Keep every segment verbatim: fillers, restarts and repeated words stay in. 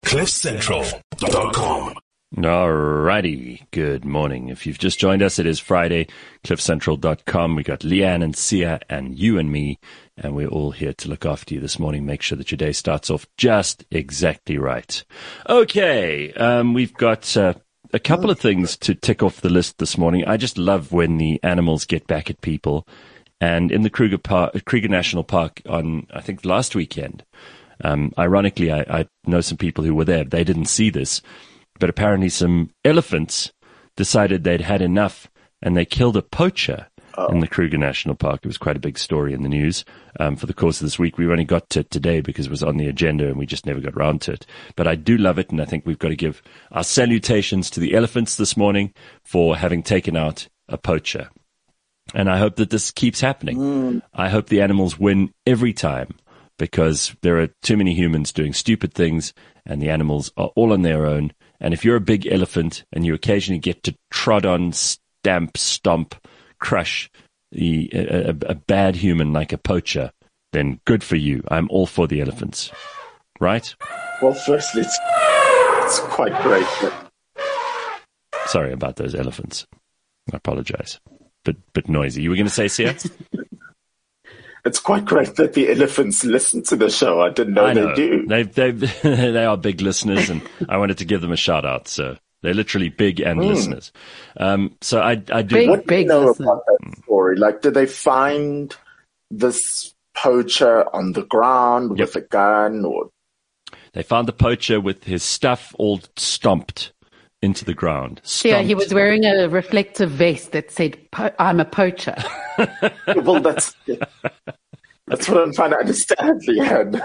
cliff central dot com. Alrighty, good morning. If you've just joined us, it is Friday, cliff central dot com. We got Leanne and Sia and you and me, and we're all here to look after you this morning. Make sure that your day starts off just exactly right. Okay, um, we've got uh, a couple of things to tick off the list this morning. I just love when the animals get back at people. And in the Kruger, Park, Kruger National Park on, I think, last weekend, um, ironically, I, I know some people who were there. They didn't see this. But apparently some elephants decided they'd had enough, and they killed a poacher oh. in the Kruger National Park. It was quite a big story in the news um, for the course of this week. We've only got to it today because it was on the agenda, and we just never got round to it. But I do love it, and I think we've got to give our salutations to the elephants this morning for having taken out a poacher. And I hope that this keeps happening. Mm. I hope the animals win every time, because there are too many humans doing stupid things, and the animals are all on their own. And if you're a big elephant and you occasionally get to trod on, stamp, stomp, crush the, a, a, a bad human like a poacher, then good for you. I'm all for the elephants. Right? Well, firstly, it's, it's quite great. But... Sorry about those elephants. I apologize. But, but noisy. You were going to say, Sia? It's quite great that the elephants listen to the show. I didn't know, I know. they do. They they they are big listeners, and I wanted to give them a shout out. So they're literally big and mm. listeners. Um, so I I do. Big, what do big you know listener. about that story? Like, did they find this poacher on the ground Yep. with a gun, or They found the poacher with his stuff all stomped into the ground. Yeah, he Stomped. was wearing a reflective vest that said, po- I'm a poacher. well, that's that's what I'm trying to understand, Leanne.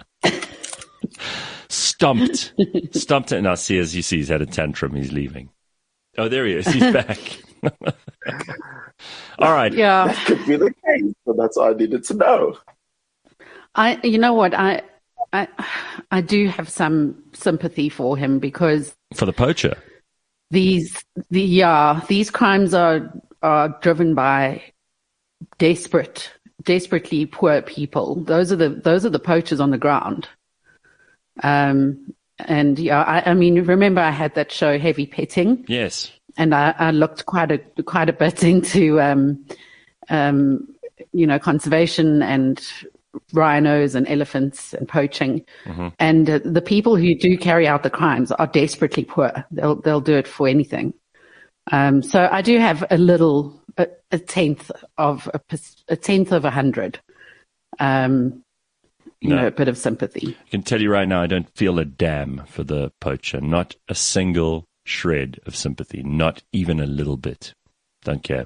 Stomped. Stomped it. Now, see, as you see, he's had a tantrum. He's leaving. Oh, there he is. He's back. All right. Yeah. That could be the case, but that's all I needed to know. I, you know what, I, I, I do have some sympathy for him, because For the poacher. these, the, yeah, these crimes are, are driven by desperate, desperately poor people. Those are the, those are the poachers on the ground. Um, and yeah, I, I mean, remember I had that show Heavy Petting? Yes. And I, I looked quite a, quite a bit into, um, um, you know, conservation and rhinos and elephants and poaching. Mm-hmm. And uh, the people who do carry out the crimes are desperately poor. They'll, they'll do it for anything. Um, so I do have a little, a, a tenth of a, a tenth of a hundred, um, you No. know, a bit of sympathy. I can tell you right now, I don't feel a damn for the poacher. Not a single shred of sympathy. Not even a little bit. Don't care.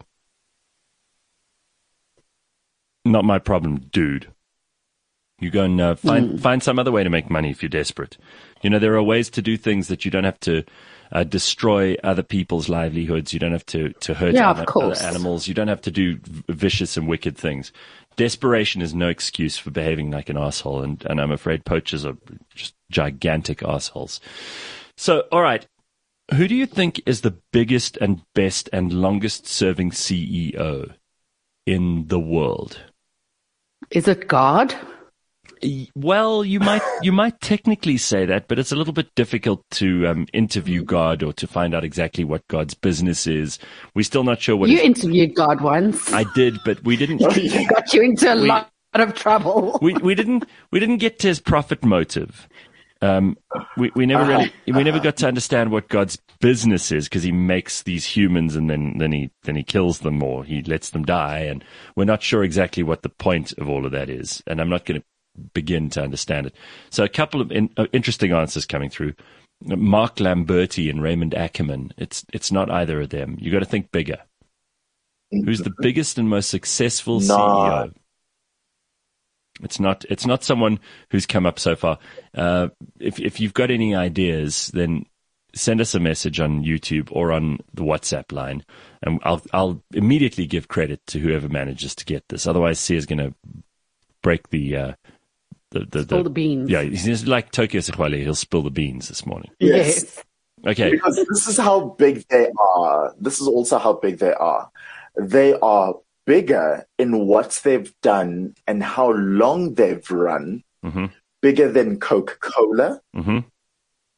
Not my problem, dude. You go and uh, find mm. find some other way to make money if you're desperate. You know, there are ways to do things that you don't have to uh, destroy other people's livelihoods. You don't have to, to hurt yeah, other, of course. other animals. You don't have to do v- vicious and wicked things. Desperation is no excuse for behaving like an asshole, and, and I'm afraid poachers are just gigantic assholes. So, all right, who do you think is the biggest and best and longest-serving C E O in the world? Is it God? Well, you might you might technically say that, but it's a little bit difficult to um, interview God or to find out exactly what God's business is. We're still not sure what you his... interviewed God once. I did, but we didn't. He got you into a we, lot of trouble. we we didn't we didn't get to his profit motive. Um, we we never really we never got to understand what God's business is, because he makes these humans and then then he then he kills them or he lets them die, and we're not sure exactly what the point of all of that is. And I'm not going to begin to understand it. So a couple of in, uh, interesting answers coming through. Mark Lamberti and Raymond Ackerman. It's it's not either of them. You got to think bigger. Who's the biggest and most successful no. C E O? It's not. It's not someone who's come up so far. Uh, if if you've got any ideas, then send us a message on YouTube or on the WhatsApp line, and I'll I'll immediately give credit to whoever manages to get this. Otherwise, Sia's going to break the. Uh, The, the, spill the, the beans. Yeah, he's like Tokyo Sequoia. He'll spill the beans this morning. Yes. Yes. Okay. Because this is how big they are. This is also how big they are. They are bigger in what they've done and how long they've run. Mm-hmm. Bigger than Coca-Cola. Mm-hmm.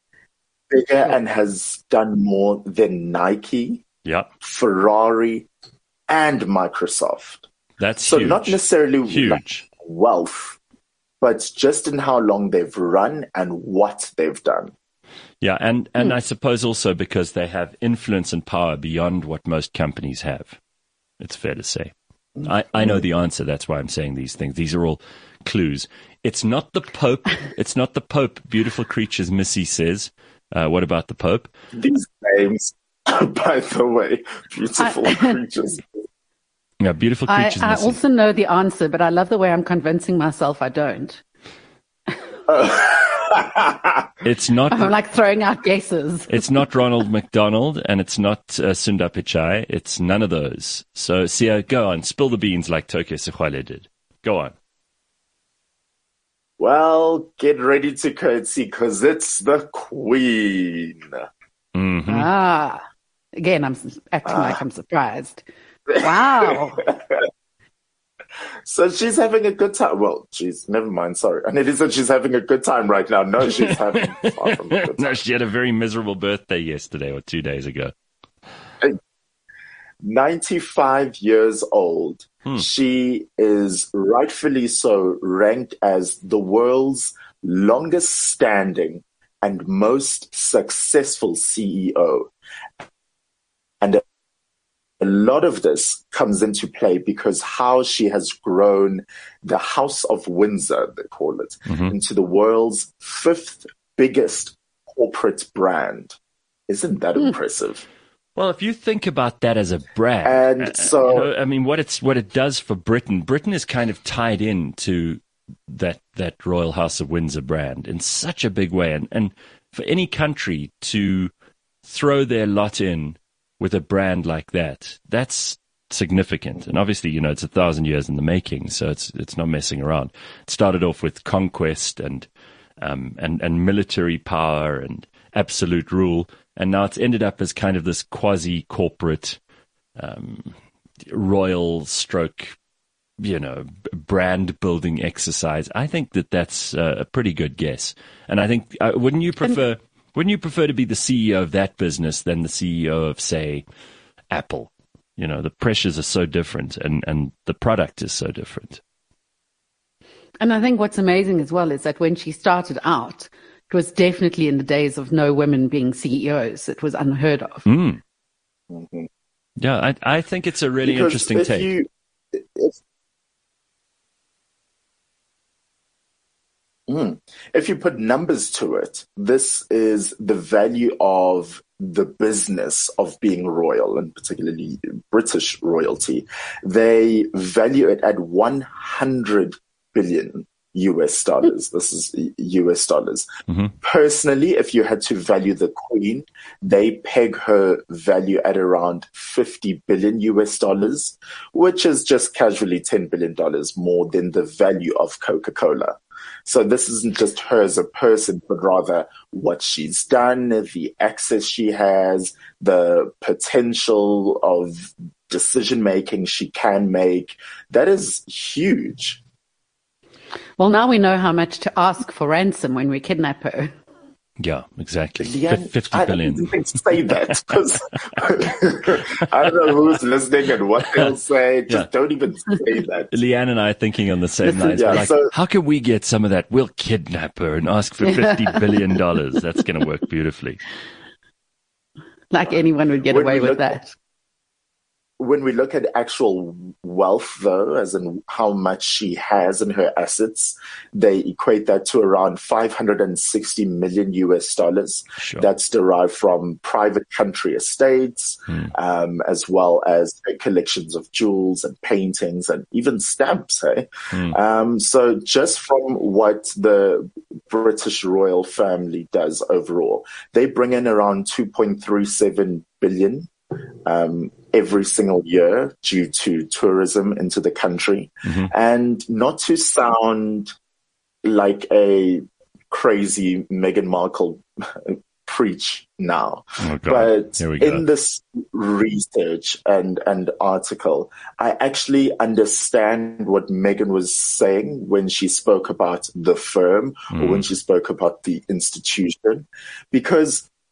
bigger and has done more than Nike, yeah, Ferrari, and Microsoft. That's so huge. not necessarily huge like wealth, but just in how long they've run and what they've done. Yeah, and, and mm. I suppose also because they have influence and power beyond what most companies have. It's fair to say. Mm. I, I know the answer. That's why I'm saying these things. These are all clues. It's not the Pope. It's not the Pope. Beautiful creatures, Missy says. Uh, what about the Pope? These names, by the way, beautiful I, creatures. Yeah, beautiful creatures. I, I also know the answer, but I love the way I'm convincing myself I don't. Uh, it's not. I'm like throwing out guesses. It's not Ronald McDonald, and it's not uh, Sundar Pichai. It's none of those. So, Sia, go on, spill the beans like Tokyo Sexwale did. Go on. Well, get ready to curtsy because it's the Queen. Mm-hmm. Ah, again, I'm acting ah. like I'm surprised. Wow. So she's having a good time. Well, she's never mind. Sorry, and it isn't. She's having a good time right now. No, she's having far from a good time. No, she had a very miserable birthday yesterday or two days ago. ninety-five years old. Hmm. She is rightfully so ranked as the world's longest standing and most successful C E O. And a lot of this comes into play because how she has grown the House of Windsor, they call it, mm-hmm. into the world's fifth biggest corporate brand. Isn't that mm. impressive? Well, if you think about that as a brand, and so, uh, you know, I mean, what it's what it does for Britain, Britain is kind of tied into that that Royal House of Windsor brand in such a big way, and and for any country to throw their lot in with a brand like that, that's significant. And obviously, you know, it's a thousand years in the making, so it's it's not messing around. It started off with conquest and um and and military power and absolute rule. And now it's ended up as kind of this quasi-corporate, um, royal stroke, you know, brand-building exercise. I think that that's uh, a pretty good guess. And I think, uh, wouldn't you prefer, wouldn't you prefer to be the C E O of that business than the C E O of, say, Apple? You know, the pressures are so different, and, and the product is so different. And I think what's amazing as well is that when she started out, it was definitely in the days of no women being C E Os. It was unheard of. Mm. Mm-hmm. Yeah, I, I think it's a really because interesting if take. You, if, mm, if you put numbers to it, this is the value of the business of being royal, and particularly British royalty. They value it at one hundred billion U S dollars. This is U S dollars. Mm-hmm. Personally, if you had to value the Queen, they peg her value at around fifty billion U S dollars, which is just casually ten billion dollars more than the value of Coca-Cola. So this isn't just her as a person, but rather what she's done, the access she has, the potential of decision-making she can make. That is huge. Well, now we know how much to ask for ransom when we kidnap her. Yeah, exactly. Leanne, fifty billion. I don't say that because I don't know who's listening and what they'll say. Just yeah. don't even say that. Leanne and I are thinking on the same lines. Yeah, like, so, how can we get some of that? We'll kidnap her and ask for fifty billion dollars. That's going to work beautifully. Like anyone would get away with that. When we look at actual wealth, though, as in how much she has in her assets, they equate that to around five hundred sixty million U S dollars. Sure. That's derived from private country estates, hmm. um, as well as collections of jewels and paintings and even stamps. Hey? Hmm. Um, so just from what the British royal family does overall, they bring in around two point three seven billion um, every single year due to tourism into the country. Mm-hmm. And not to sound like a crazy Meghan Markle preach now, oh, but in this research and, and article, I actually understand what Meghan was saying when she spoke about the firm mm. or when she spoke about the institution, because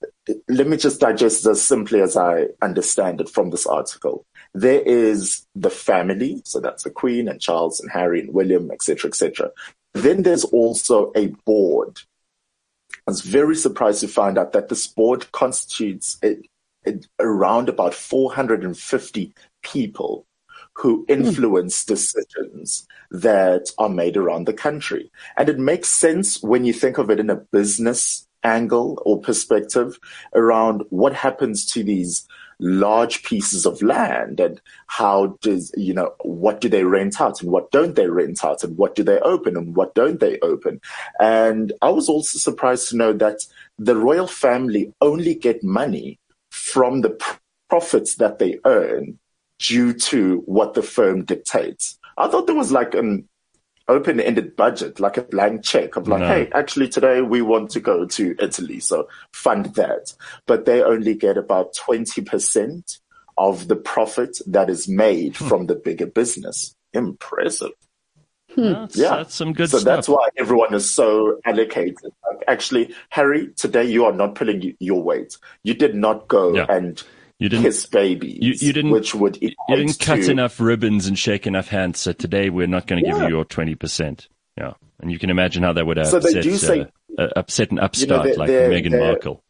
let me just digest this as simply as I understand it from this article. There is the family, so that's the Queen and Charles and Harry and William, et cetera, et cetera. Then there's also a board. I was very surprised to find out that this board constitutes a, a, around about four hundred fifty people who influence mm. decisions that are made around the country. And it makes sense when you think of it in a business angle or perspective around what happens to these large pieces of land and how does, you know, what do they rent out and what don't they rent out and what do they open and what don't they open. And I was also surprised to know that the royal family only get money from the pr- profits that they earn due to what the firm dictates. I thought there was like an open-ended budget, like a blank check of like, no. hey, actually today we want to go to Italy, so fund that. But they only get about twenty percent of the profit that is made hmm. from the bigger business. Impressive. Hmm. That's, yeah, that's some good so stuff. So that's why everyone is so allocated. Like, actually, Harry, today you are not pulling your weight. You did not go yeah. and You didn't kiss babies, you, you didn't, which would you didn't cut to, enough ribbons and shake enough hands. So today we're not going to yeah. give you your twenty percent. Yeah, and you can imagine how that would so upset, they say, uh, upset an upstart you know, they're, like they're, Meghan they're, Markle.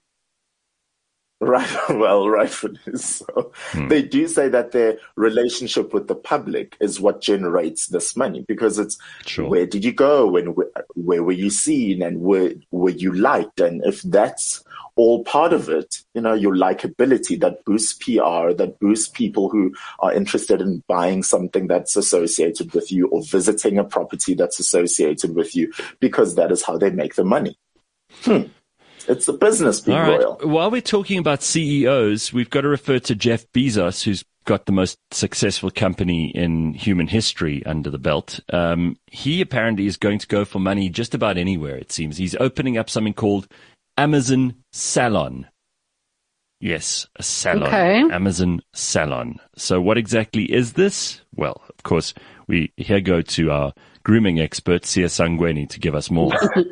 Right. Well, rightfully so. Hmm. They do say that their relationship with the public is what generates this money because it's sure. where did you go and where, where were you seen and where were you liked, and if that's all part of it, you know, your likability, that boosts P R, that boosts people who are interested in buying something that's associated with you or visiting a property that's associated with you, because that is how they make the money. Hmm. It's the business being all right. royal. While we're talking about C E Os, we've got to refer to Jeff Bezos, who's got the most successful company in human history under the belt. Um, he apparently is going to go for money just about anywhere, it seems. He's opening up something called Amazon Salon. Yes, a salon. Okay. Amazon Salon. So what exactly is this? Well, of course, we here go to our grooming expert, Sia Sangweni, to give us more.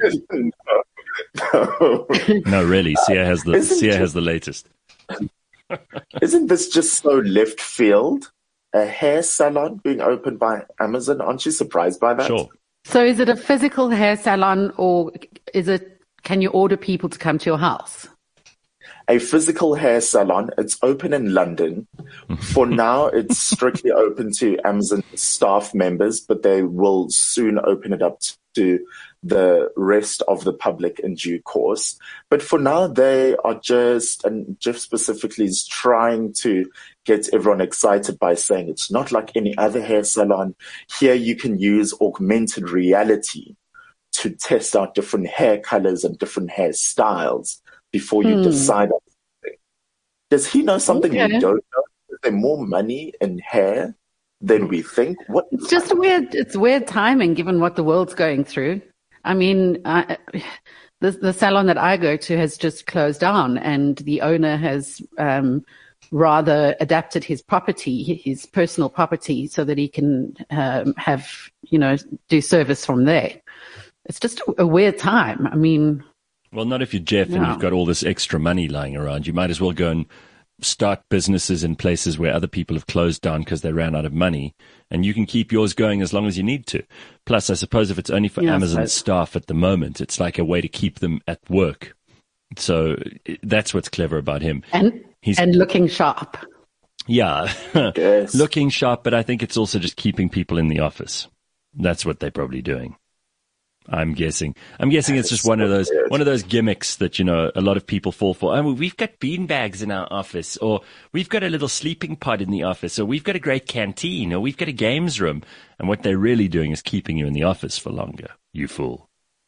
no. no, really, Sia has the Isn't Sia just, has the latest. Isn't this just so left field? A hair salon being opened by Amazon? Aren't you surprised by that? Sure. So is it a physical hair salon, or is it, can you order people to come to your house? A physical hair salon. It's open in London. For now, it's strictly open to Amazon staff members, but they will soon open it up to the rest of the public in due course. But for now, they are just, and Jeff specifically is trying to get everyone excited by saying it's not like any other hair salon. Here you can use augmented reality to test out different hair colors and different hairstyles before you hmm. decide on something. Does he know something okay. we don't know? Is there more money in hair than we think? What? It's just weird. It's weird timing given what the world's going through. I mean, I, the the salon that I go to has just closed down, and the owner has um, rather adapted his property, his personal property, so that he can um, have, you know, do service from there. It's just a, a weird time. I mean, well, not if you're Jeff yeah. and you've got all this extra money lying around. You might as well go and start businesses in places where other people have closed down because they ran out of money, and you can keep yours going as long as you need to. Plus, I suppose if it's only for yeah, Amazon staff at the moment, it's like a way to keep them at work. So that's what's clever about him. And, He's, and looking sharp. Yeah, yes. looking sharp, but I think it's also just keeping people in the office. That's what they're probably doing. I'm guessing. I'm guessing it's just one of those one of those gimmicks that, you know, a lot of people fall for. Oh, we've got bean bags in our office, or we've got a little sleeping pod in the office, or we've got a great canteen, or we've got a games room. And what they're really doing is keeping you in the office for longer. You fool.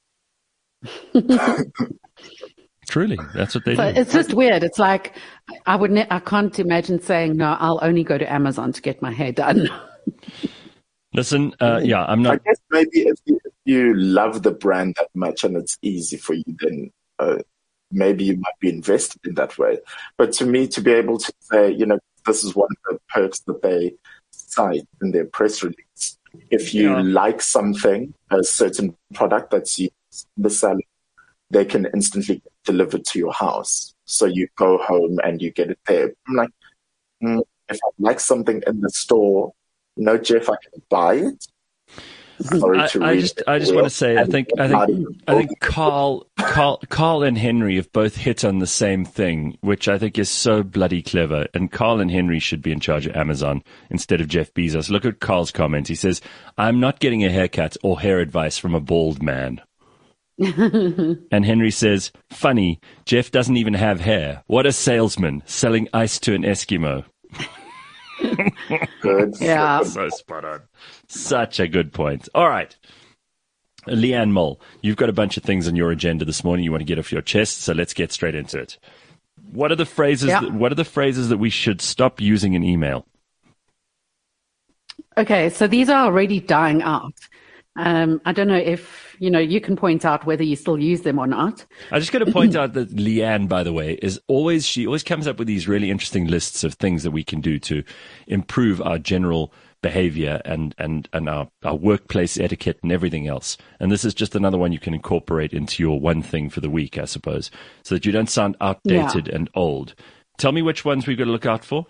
Truly, that's what they so do. It's just weird. It's like I would. Ne- I can't imagine saying no. I'll only go to Amazon to get my hair done. Listen, uh, yeah, I'm not. I guess maybe if you, if you love the brand that much and it's easy for you, then uh, maybe you might be invested in that way. But to me, to be able to say, you know, this is one of the perks that they cite in their press release. If you yeah. like something, a certain product that's used in the salon, they can instantly get delivered to your house. So you go home and you get it there. I'm like, mm, if I like something in the store, no, Jeff, I can buy it. Sorry I, to I read just, it I just well. want to say, I think, I think, I think Carl, Carl, Carl and Henry have both hit on the same thing, which I think is so bloody clever. And Carl and Henry should be in charge of Amazon instead of Jeff Bezos. Look at Carl's comment. He says, "I'm not getting a haircut or hair advice from a bald man." And Henry says, "Funny, Jeff doesn't even have hair. What a salesman selling ice to an Eskimo." Good. Yeah. So spot on. Such a good point. All right. Leanne Mole, you've got a bunch of things on your agenda this morning you want to get off your chest, so let's get straight into it. What are the phrases Yeah. that, what are the phrases that we should stop using in email? Okay, so these are already dying out. Um, I don't know if, you know, you can point out whether you still use them or not. I just got to point out that Leanne, by the way, is always, she always comes up with these really interesting lists of things that we can do to improve our general behavior and, and, and our, our workplace etiquette and everything else. And this is just another one you can incorporate into your one thing for the week, I suppose, so that you don't sound outdated Yeah. and old. Tell me which ones we've got to look out for.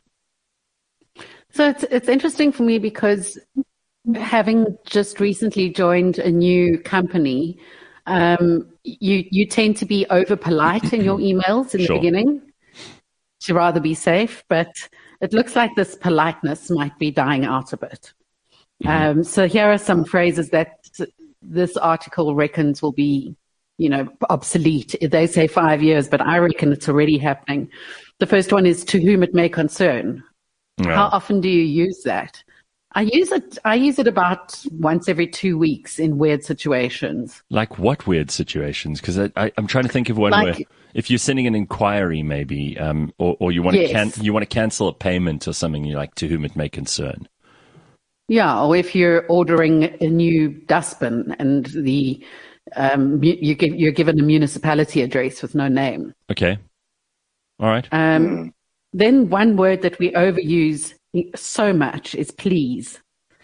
So it's it's interesting for me because having just recently joined a new company, um, you you tend to be over polite in your emails in Sure. the beginning to rather be safe, but it looks like this politeness might be dying out a bit. Um, so here are some phrases that this article reckons will be, you know, obsolete. They say five years, but I reckon it's already happening. The first one is "to whom it may concern." Yeah. How often do you use that? I use it. I use it about once every two weeks in weird situations. Like what weird situations? Because I, I, I'm trying to think of one Like- where if you're sending an inquiry, maybe, um, or, or you want to Yes. can, you want to cancel a payment or something, you're like, "to whom it may concern." Yeah, or if you're ordering a new dustbin and the um, you, you give, you're given a municipality address with no name. Okay. All right. Um, Then one word that we overuse so much is "please."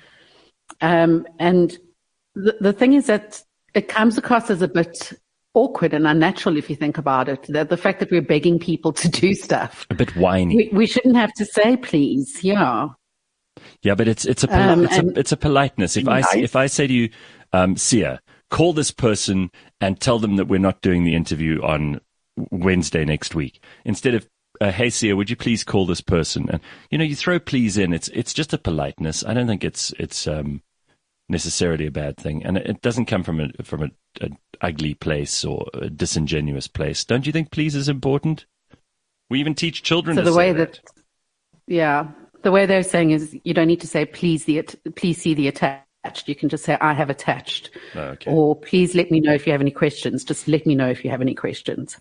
Um, and the, the thing is that it comes across as a bit awkward and unnatural if you think about it, that the fact that we're begging people to do stuff. A bit whiny. We, we shouldn't have to say "please." Yeah. Yeah, but it's it's a poli- Um, it's a and- it's a politeness. If I Nice. if I say to you, um, Sia, call this person and tell them that we're not doing the interview on Wednesday next week, instead of uh, "hey Sia, would you please call this person?" And you know, you throw "please" in. It's it's just a politeness. I don't think it's it's um, necessarily a bad thing, and it, it doesn't come from a from a, a ugly place or a disingenuous place. Don't you think "please" is important? We even teach children So to the say way that. that, yeah, the way they're saying is you don't need to say "please the at- please see the attached." You can just say "I have attached," Oh, okay. or "please let me know if you have any questions." Just let me know if you have any questions.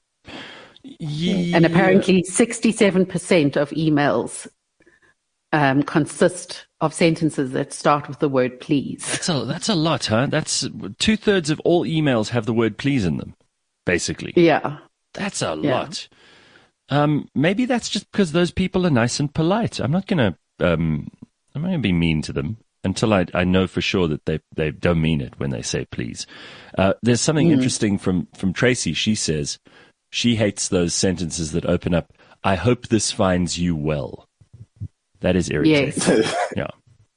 Yeah. And apparently, sixty-seven percent of emails um, consist of sentences that start with the word "please." That's a, that's a lot, huh? That's two thirds of all emails have the word "please" in them, basically. Yeah. That's a Yeah. lot. Um, maybe that's just because those people are nice and polite. I'm not gonna, um, I'm not gonna be mean to them until I, I know for sure that they, they don't mean it when they say "please." Uh, there's something interesting from, from Tracy. She says she hates those sentences that open up, "I hope this finds you well." That is irritating. Yes. Yeah.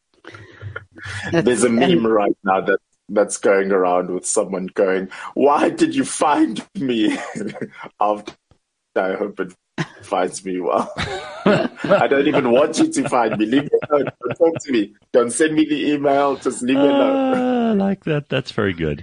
That's- There's a meme and- right now that that's going around with someone going, "Why did you find me?" After I hope it finds me well. I don't even want you to find me. Leave me alone. Don't talk to me. Don't send me the email. Just leave me alone. Ah, I like that. That's very good.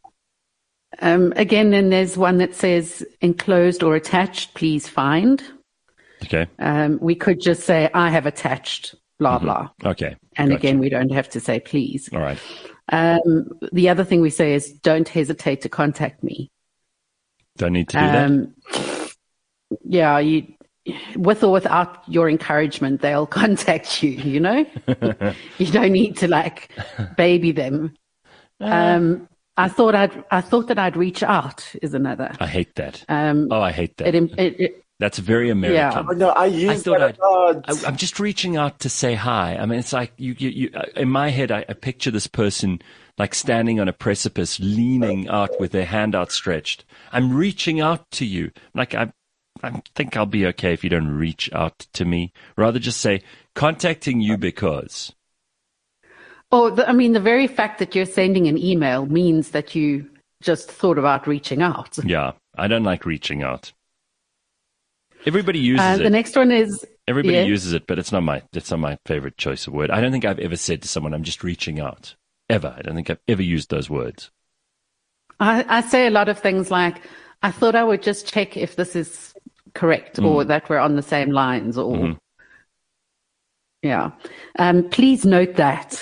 Um, again, then there's one that says "enclosed or attached, please find." Okay. Um, we could just say "I have attached," blah, blah. Okay. And Gotcha. again, we don't have to say "please." All right. Um, the other thing we say is "don't hesitate to contact me." Don't need to do that. Um, yeah, you, with or without your encouragement, they'll contact you, you know? You don't need to like baby them. Um, I thought I'd, I thought that I'd reach out is another. I hate that. Um, Oh, I hate that. it, it, it, That's very American. Oh, no, I use I thought that I'd, a lot. I, I'm just reaching out to say hi. I mean, it's like you, you, you in my head, I, I picture this person like standing on a precipice, leaning out with their hand outstretched. I'm reaching out to you. Like, I, I think I'll be okay if you don't reach out to me. Rather just say, contacting you because. Or, the, I mean, the very fact that you're sending an email means that you just thought about reaching out. Yeah, I don't like reaching out. Everybody uses uh, it. The next one is... Everybody yeah. uses it, but it's not my it's not my favorite choice of word. I don't think I've ever said to someone, I'm just reaching out. Ever. I don't think I've ever used those words. I, I say a lot of things like, I thought I would just check if this is correct mm. or that we're on the same lines or... Mm-hmm. Yeah. Um, please note that.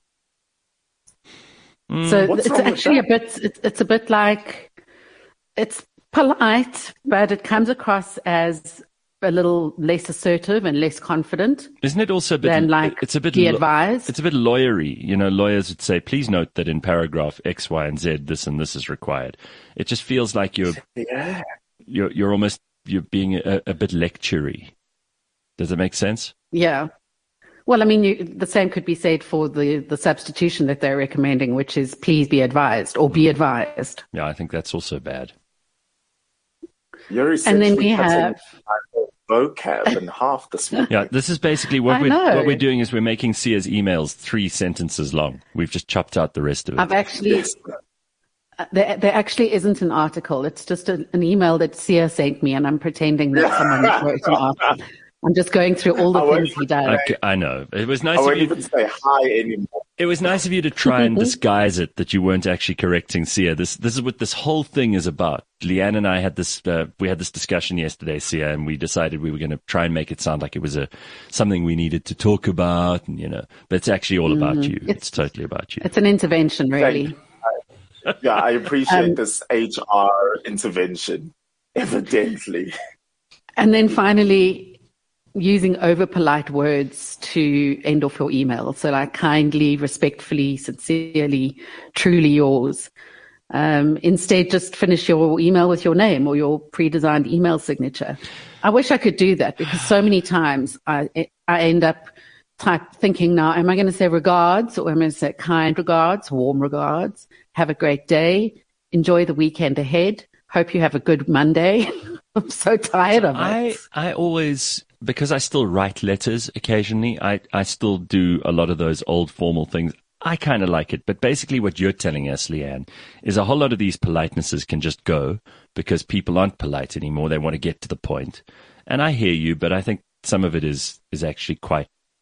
Mm. So What's it's actually a bit, it's, it's a bit like, it's polite, but it comes across as a little less assertive and less confident. Isn't it also a bit, than like it's a bit, be advised? It's a bit lawyery. You know, lawyers would say, please note that in paragraph X, Y, and Z, this and this is required. It just feels like you're, yeah. you're, you're almost, you're being a, a bit lectury. Does that make sense? Yeah. Well, I mean, you, the same could be said for the, the substitution that they're recommending, which is please be advised or be advised. Yeah, I think that's also bad. You're and then we have vocab in half this morning. Yeah, this is basically what we're what we're doing is we're making Sia's emails three sentences long. We've just chopped out the rest of it. I've actually yes. there there actually isn't an article. It's just a, an email that Sia sent me, and I'm pretending that someone wrote an article. I'm just going through all the I things he does. Okay, I know. It was nice I of won't you. even say hi anymore. It was nice of you to try and disguise it that you weren't actually correcting Sia. This this is what this whole thing is about. Leanne and I had this uh, we had this discussion yesterday, Sia, and we decided we were going to try and make it sound like it was a something we needed to talk about, and, you know. But it's actually all about mm, you. It's, it's totally about you. It's an intervention, really. Yeah, I appreciate um, this H R intervention, evidently. And then finally, using over polite words to end off your email. So like kindly, respectfully, sincerely, truly yours. Um, instead, just finish your email with your name or your pre-designed email signature. I wish I could do that because so many times I, I end up type thinking now, am I going to say regards or am I going to say kind regards, warm regards? Have a great day. Enjoy the weekend ahead. Hope you have a good Monday. I'm so tired so of it. I, I always... Because I still write letters occasionally, I, I still do a lot of those old formal things. I kind of like it. But basically what you're telling us, Leanne, is a whole lot of these politenesses can just go because people aren't polite anymore. They want to get to the point. And I hear you, but I think some of it is, is actually quite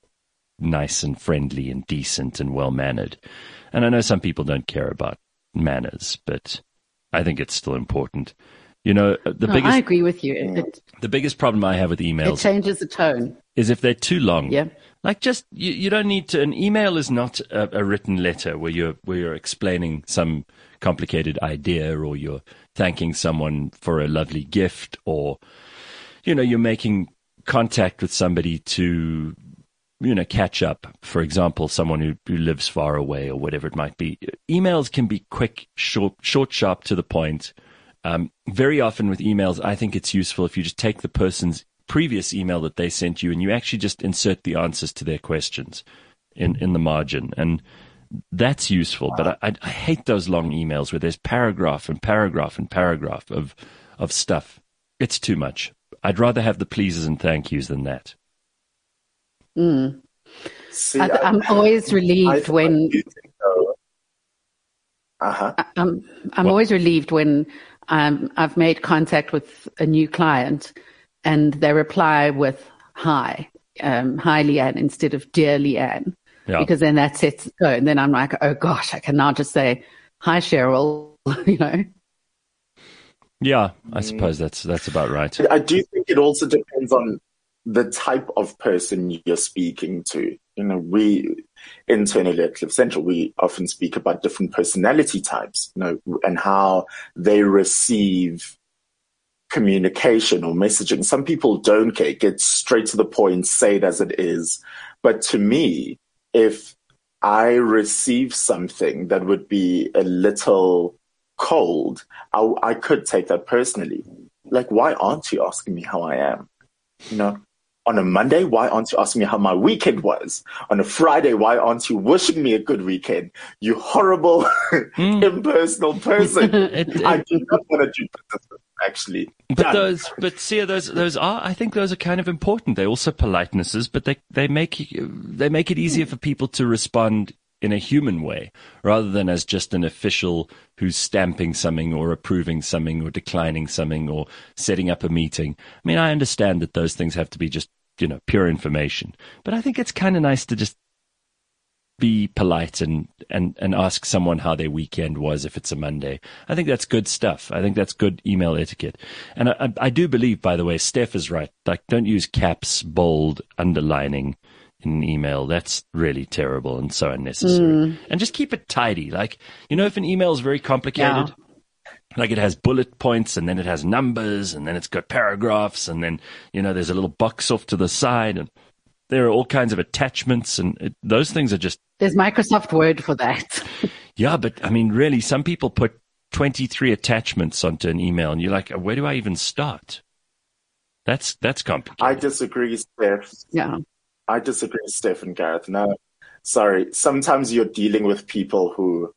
nice and friendly and decent and well-mannered. And I know some people don't care about manners, but I think it's still important. You know, the no, biggest. I agree with you. It, the biggest problem I have with emails. It changes the tone. Is if they're too long. Yeah. Like just you, you don't need to. An email is not a, a written letter where you're where you're explaining some complicated idea or you're thanking someone for a lovely gift or, you know, you're making contact with somebody to, you know, catch up. For example, someone who, who lives far away or whatever it might be. Emails can be quick, short, short, sharp, to the point. Um, very often with emails, I think it's useful if you just take the person's previous email that they sent you and you actually just insert the answers to their questions in, in the margin. And that's useful. But I, I hate those long emails where there's paragraph and paragraph and paragraph of, of stuff. It's too much. I'd rather have the pleases and thank yous than that. Mm. See, I, I'm always relieved I, when... Uh-huh. I'm, I'm What? always relieved when um, I've made contact with a new client and they reply with hi, um, hi Leanne instead of dear Leanne, Yeah. because then that sets it go. And then I'm like, oh gosh, I can now just say hi Cheryl, you know. Yeah, I suppose that's that's about right. I do think it also depends on the type of person you're speaking to. You know, we internally at Cliff Central, we often speak about different personality types, you know, and how they receive communication or messaging. Some people don't care, get straight to the point, say it as it is. But to me, if I receive something that would be a little cold, I, I could take that personally. Like, why aren't you asking me how I am? You know, On a Monday, why aren't you asking me how my weekend was? On a Friday, why aren't you wishing me a good weekend? You horrible, mm. impersonal person. it, it, I do not want to do business, actually. But Done. those, but see, those, those are, I think those are kind of important. They're also politenesses, but they, they make, they make it easier for people to respond in a human way, rather than as just an official who's stamping something or approving something or declining something or setting up a meeting. I mean, I understand that those things have to be just, you know, pure information, but I think it's kind of nice to just be polite and, and, and ask someone how their weekend was if it's a Monday. I think that's good stuff. I think that's good email etiquette. And I, I do believe, by the way, Steph is right. Like, don't use caps, bold, underlining in an email. That's really terrible and so unnecessary. Mm. And just keep it tidy. Like, you know, if an email is very complicated, yeah. like it has bullet points and then it has numbers and then it's got paragraphs and then, you know, there's a little box off to the side and there are all kinds of attachments and it, those things are just... There's Microsoft Word for that. Yeah, but I mean, really, some people put twenty-three attachments onto an email and you're like, where do I even start? That's, that's complicated. I disagree, Steph. Yeah. I disagree, Steph and Gareth. No, sorry. Sometimes you're dealing with people who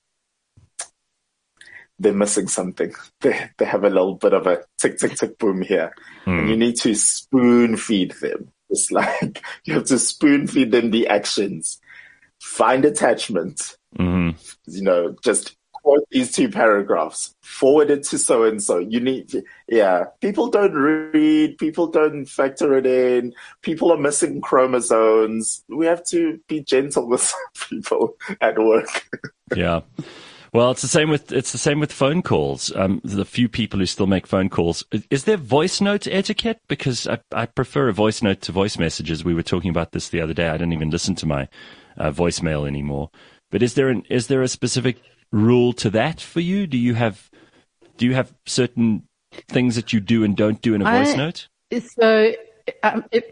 they're missing something. They they have a little bit of a tick, tick, tick, boom here. Mm. And you need to spoon feed them. It's like you have to spoon feed them the actions. Find attachment. Mm-hmm. You know, just quote these two paragraphs, forward it to so-and-so. You need, yeah, people don't read, people don't factor it in, people are missing chromosomes. We have to be gentle with people at work. Yeah. Well, it's the same with, it's the same with phone calls. Um, the few people who still make phone calls. Is there voice note etiquette? Because I, I prefer a voice note to voice messages. We were talking about this the other day. I don't even listen to my uh, voicemail anymore. But is there an, is there a specific rule to that for you? Do you have do you have certain things that you do and don't do in a voice I, note? So, um, it,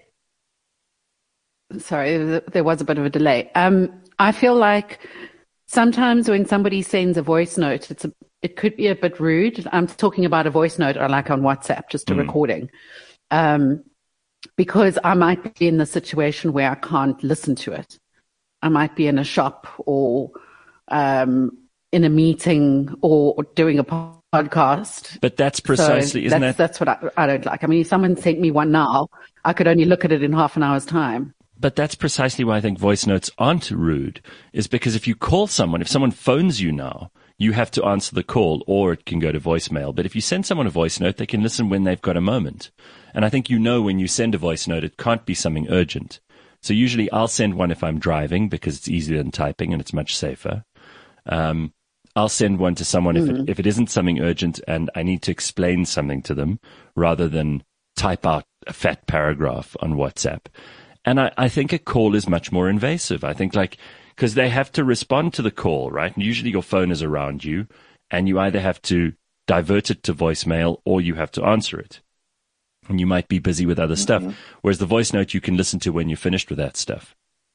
sorry, there was a bit of a delay. Um, I feel like sometimes when somebody sends a voice note, it's a, it could be a bit rude. I'm talking about a voice note or like on WhatsApp, just a mm. recording, um, because I might be in the situation where I can't listen to it. I might be in a shop or um, in a meeting or, or doing a podcast. But that's precisely, so isn't that's, that? That's what I, I don't like. I mean, if someone sent me one now, I could only look at it in half an hour's time. But that's precisely why I think voice notes aren't rude, is because if you call someone, if someone phones you now, you have to answer the call or it can go to voicemail. But if you send someone a voice note, they can listen when they've got a moment. And I think you know when you send a voice note, it can't be something urgent. So usually I'll send one if I'm driving because it's easier than typing and it's much safer. Um, I'll send one to someone mm-hmm. if it, if it isn't something urgent and I need to explain something to them rather than type out a fat paragraph on WhatsApp. And I, I think a call is much more invasive. I think like, because they have to respond to the call, right? And usually your phone is around you and you either have to divert it to voicemail or you have to answer it. And you might be busy with other mm-hmm. stuff. Whereas the voice note you can listen to when you're finished with that stuff.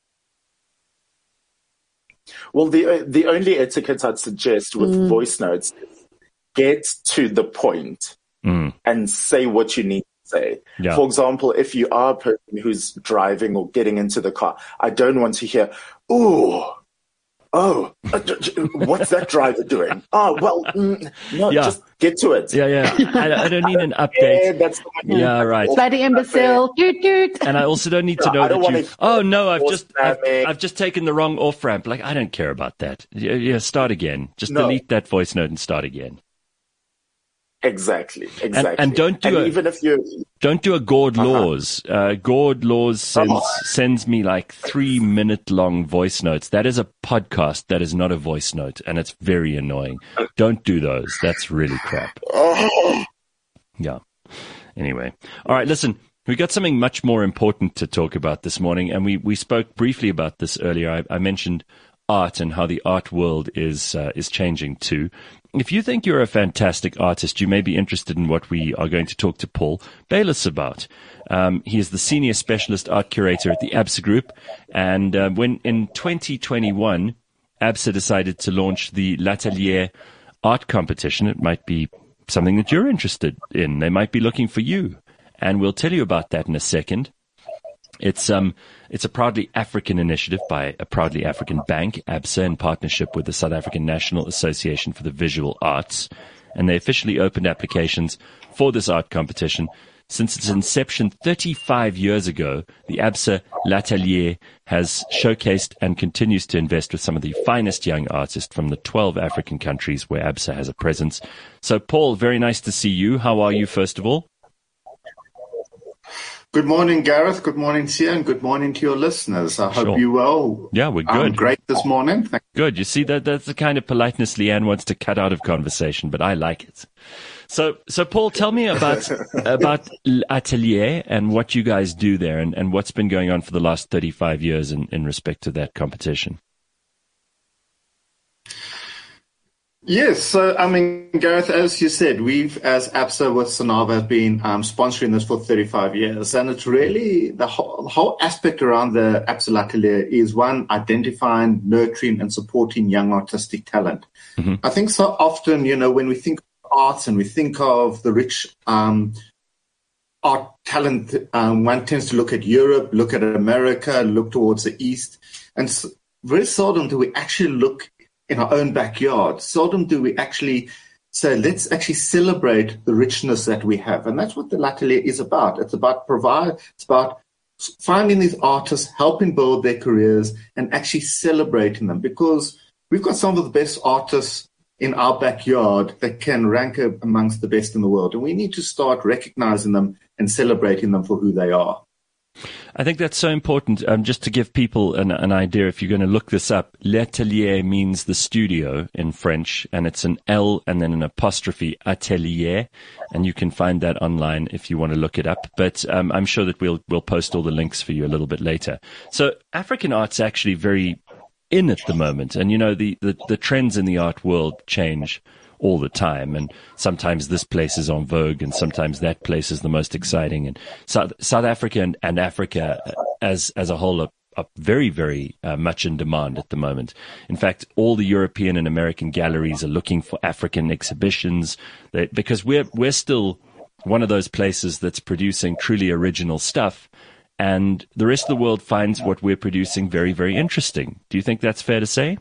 Well, the the only etiquette I'd suggest with mm. voice notes is get to the point mm. and say what you need to say. Yeah. For example, if you are a person who's driving or getting into the car, I don't want to hear, ooh, oh, uh, what's that driver doing? Oh, well, mm, no, yeah. just get to it. Yeah, yeah. I, I don't need an update. Yeah, that's yeah right. Bloody imbecile. Doot, doot. And I also don't need to know that you, oh, no, I've just I've, I've just taken the wrong off-ramp. Like, I don't care about that. Yeah, yeah start again. Just no. delete that voice note and start again. Exactly, exactly. And, and don't do and a, even if you don't do a Gord uh-huh. Laws. Uh, Gord Laws sends uh-huh. sends me like three minute long voice notes. That is a podcast. That is not a voice note, and it's very annoying. Don't do those. That's really crap. Uh-huh. Yeah. Anyway, all right. Listen, we got something much more important to talk about this morning, and we we spoke briefly about this earlier. I, I mentioned art and how the art world is uh, is changing too. If you think you're a fantastic artist, you may be interested in what we are going to talk to Paul Bayliss about. Um, he is the senior specialist art curator at the ABSA Group, and uh, when in twenty twenty-one, ABSA decided to launch the L'Atelier art competition. It might be something that you're interested in. They might be looking for you, and we'll tell you about that in a second. It's um, it's a proudly African initiative by a proudly African bank, ABSA, in partnership with the South African National Association for the Visual Arts. And they officially opened applications for this art competition. Since its inception thirty-five years ago, the ABSA L'Atelier has showcased and continues to invest with some of the finest young artists from the twelve African countries where ABSA has a presence. So, Paul, very nice to see you. How are you, first of all? Good morning, Gareth. Good morning, Sia, and good morning to your listeners. I hope Sure. you're well. Yeah, we're good. I'm great this morning. Thank Good. You see, that that's the kind of politeness Leanne wants to cut out of conversation, but I like it. So, so Paul, tell me about about L'Atelier and what you guys do there, and, and what's been going on for the last thirty-five years in, in respect to that competition. Yes, so I mean, Gareth, as you said, we've, as ABSA with Sonava, have been um, sponsoring this for thirty-five years, and it's really the whole, the whole aspect around the ABSA L'Atelier is one, identifying, nurturing, and supporting young artistic talent. Mm-hmm. I think so often, you know, when we think of arts and we think of the rich um, art talent, um, one tends to look at Europe, look at America, look towards the East, and so very seldom do we actually look in our own backyard. Seldom do we actually say, let's actually celebrate the richness that we have. And that's what the L'Atelier is about. It's about provide, it's about finding these artists, helping build their careers, and actually celebrating them, because we've got some of the best artists in our backyard that can rank amongst the best in the world. And we need to start recognizing them and celebrating them for who they are. I think that's so important. Um, just to give people an, an idea, if you're going to look this up, L'Atelier means the studio in French, and it's an L and then an apostrophe, atelier, and you can find that online if you want to look it up. But um, I'm sure that we'll we'll post all the links for you a little bit later. So African art's actually very in at the moment, and you know the the, the trends in the art world change all the time, and sometimes this place is en vogue and sometimes that place is the most exciting, and South, South Africa and, and Africa as as a whole are, are very very uh, much in demand at the moment. In fact, all the European and American galleries are looking for African exhibitions, that, because we're we're still one of those places that's producing truly original stuff, and the rest of the world finds what we're producing very very interesting. Do you think that's fair to say?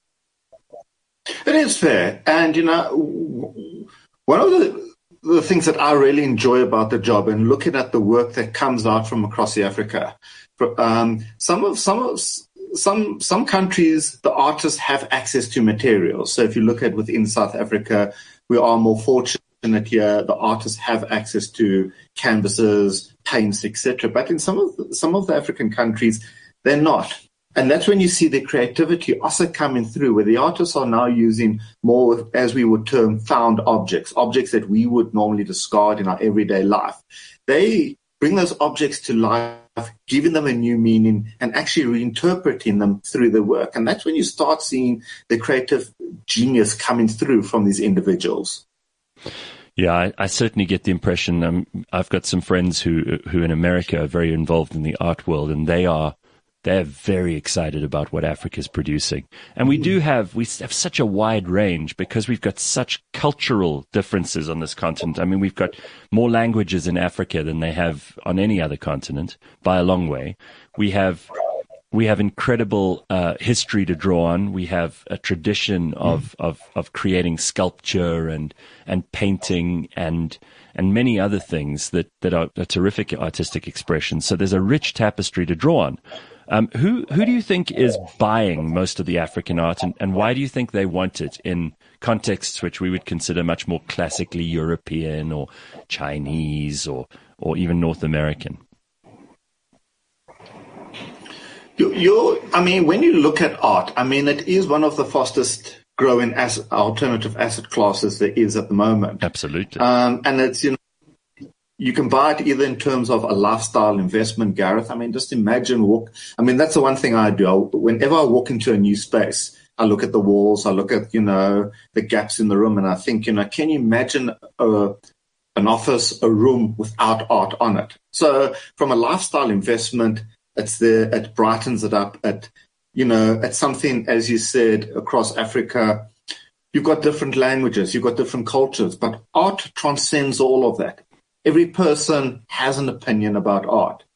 It is fair. And, you know, one of the, the things that I really enjoy about the job and looking at the work that comes out from across the Africa, um, some of, some of, some, some countries, the artists have access to materials. So if you look at within South Africa, we are more fortunate here. The artists have access to canvases, paints, et cetera. But in some of the, some of the African countries, they're not. And that's when you see the creativity also coming through, where the artists are now using more, as we would term, found objects, objects that we would normally discard in our everyday life. They bring those objects to life, giving them a new meaning and actually reinterpreting them through their work. And that's when you start seeing the creative genius coming through from these individuals. Yeah, I, I certainly get the impression. Um, I've got some friends who who in America are very involved in the art world, and they are They're very excited about what Africa's producing. And we do have, we have such a wide range because we've got such cultural differences on this continent. I mean, we've got more languages in Africa than they have on any other continent by a long way. We have, we have incredible uh, history to draw on. We have a tradition of, of, of creating sculpture and, and painting and, and many other things that, that are a terrific artistic expression. So there's a rich tapestry to draw on. Um, who who do you think is buying most of the African art, and, and why do you think they want it in contexts which we would consider much more classically European or Chinese or or even North American? You, you're, I mean, when you look at art, I mean, it is one of the fastest growing as alternative asset classes there is at the moment. Absolutely. Um, and it's, you know, you can buy it either in terms of a lifestyle investment, Gareth. I mean, just imagine walk. I mean, that's the one thing I do. I, whenever I walk into a new space, I look at the walls, I look at, you know, the gaps in the room, and I think, you know, can you imagine a, an office, a room without art on it? So from a lifestyle investment, it's there, it brightens it up. It, you know, it's something, as you said, across Africa, you've got different languages, you've got different cultures, but art transcends all of that. Every person has an opinion about art.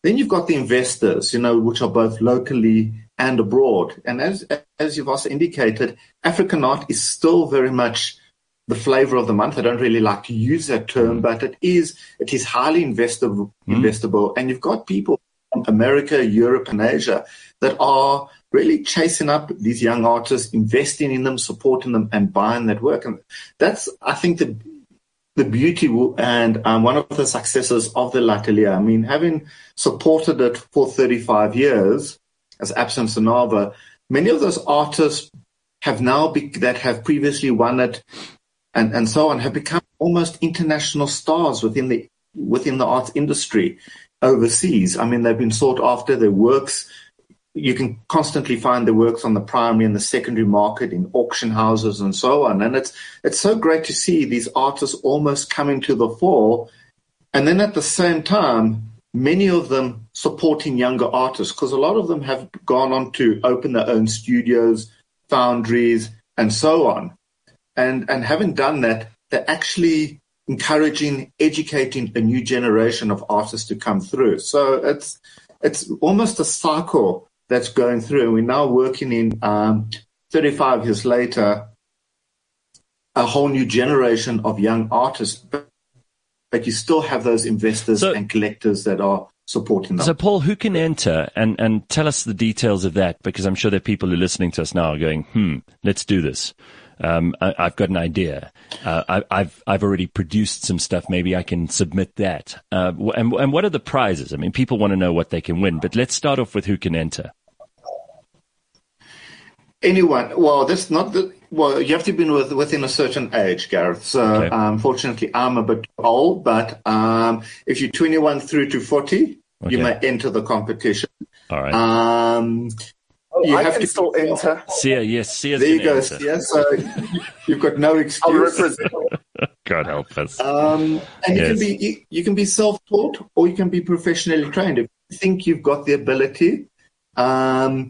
Then you've got the investors, you know, which are both locally and abroad. And as as you've also indicated, African art is still very much the flavor of the month. I don't really like to use that term, but it is it is highly investable, mm. investable. And you've got people from America, Europe, and Asia that are really chasing up these young artists, investing in them, supporting them, and buying that work. And that's, I think, the the beauty and um, one of the successes of the L'Atelier. I mean, having supported it for thirty-five years as Absa Sonava, many of those artists have now be, that have previously won it and, and so on have become almost international stars within the within the arts industry overseas. I mean, they've been sought after. Their works, you can constantly find their works on the primary and the secondary market in auction houses and so on. And it's it's so great to see these artists almost coming to the fore. And then at the same time, many of them supporting younger artists, because a lot of them have gone on to open their own studios, foundries, and so on. And, and having done that, they're actually encouraging, educating a new generation of artists to come through. So it's it's almost a cycle that's going through. We're now working in um, thirty-five years later, a whole new generation of young artists, but, but you still have those investors so, and collectors that are supporting them. So, Paul, who can enter and, and tell us the details of that? Because I'm sure there are people who are listening to us now are going, hmm, let's do this. Um, I, I've got an idea. Uh, I, I've I've already produced some stuff. Maybe I can submit that. Uh, and and what are the prizes? I mean, people want to know what they can win. But let's start off with who can enter. Anyone. Well, that's not the. Well, you have to be with, within a certain age, Gareth. So, okay. Unfortunately, I'm a bit old. But um, if you're twenty-one through to forty, okay, you may enter the competition. All right. Um, Oh, you I have can to still enter. Sia, yes, Sia's there you go, enter. Sia. So you've got no excuse. God help us. Um, and yes. you can be you, you can be self-taught or you can be professionally trained. If you think you've got the ability, um,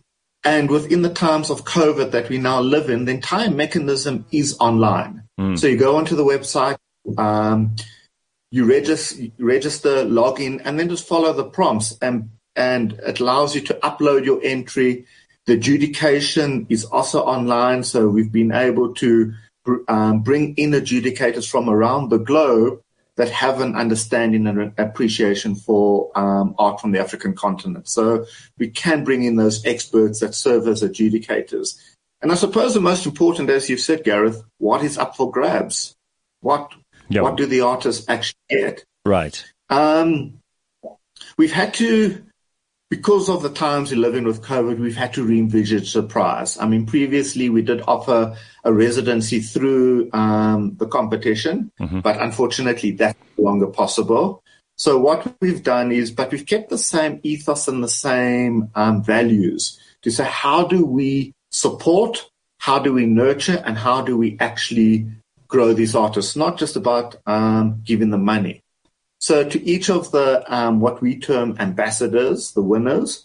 and within the times of COVID that we now live in, the entire mechanism is online. Mm. So you go onto the website, um, you register, register, log in, and then just follow the prompts and. And it allows you to upload your entry. The adjudication is also online, so we've been able to um, bring in adjudicators from around the globe that have an understanding and an appreciation for um, art from the African continent. So we can bring in those experts that serve as adjudicators. And I suppose the most important, as you've said, Gareth, what is up for grabs? What yep. what do the artists actually get? Right. Um, we've had to... Because of the times we live in with COVID, we've had to re-envisage the prize. I mean, previously we did offer a residency through um, the competition, mm-hmm. but unfortunately that's no longer possible. So what we've done is, but we've kept the same ethos and the same um, values to say, how do we support, how do we nurture, and how do we actually grow these artists? Not just about um, giving them money. So to each of the um, what we term ambassadors, the winners,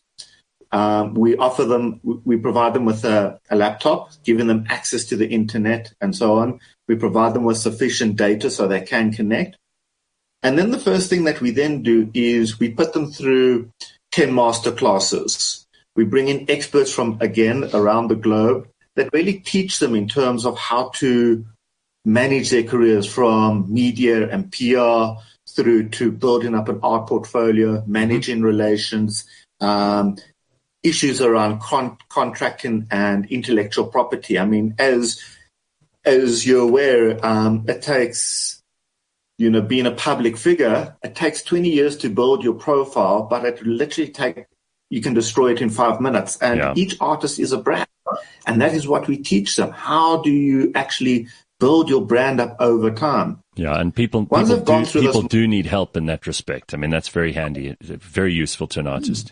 um, we offer them, we provide them with a, a laptop, giving them access to the internet and so on. We provide them with sufficient data so they can connect. And then the first thing that we then do is we put them through ten master classes. We bring in experts from, again, around the globe that really teach them in terms of how to manage their careers from media and P R through to building up an art portfolio, managing relations, um, issues around con- contracting and intellectual property. I mean, as as you're aware, um, it takes, you know, being a public figure, it takes twenty years to build your profile, but it literally take you can destroy it in five minutes. And yeah. each artist is a brand, and that is what we teach them. How do you actually build your brand up over time? Yeah, and people people, do, people this... do need help in that respect. I mean, that's very handy, very useful to an artist.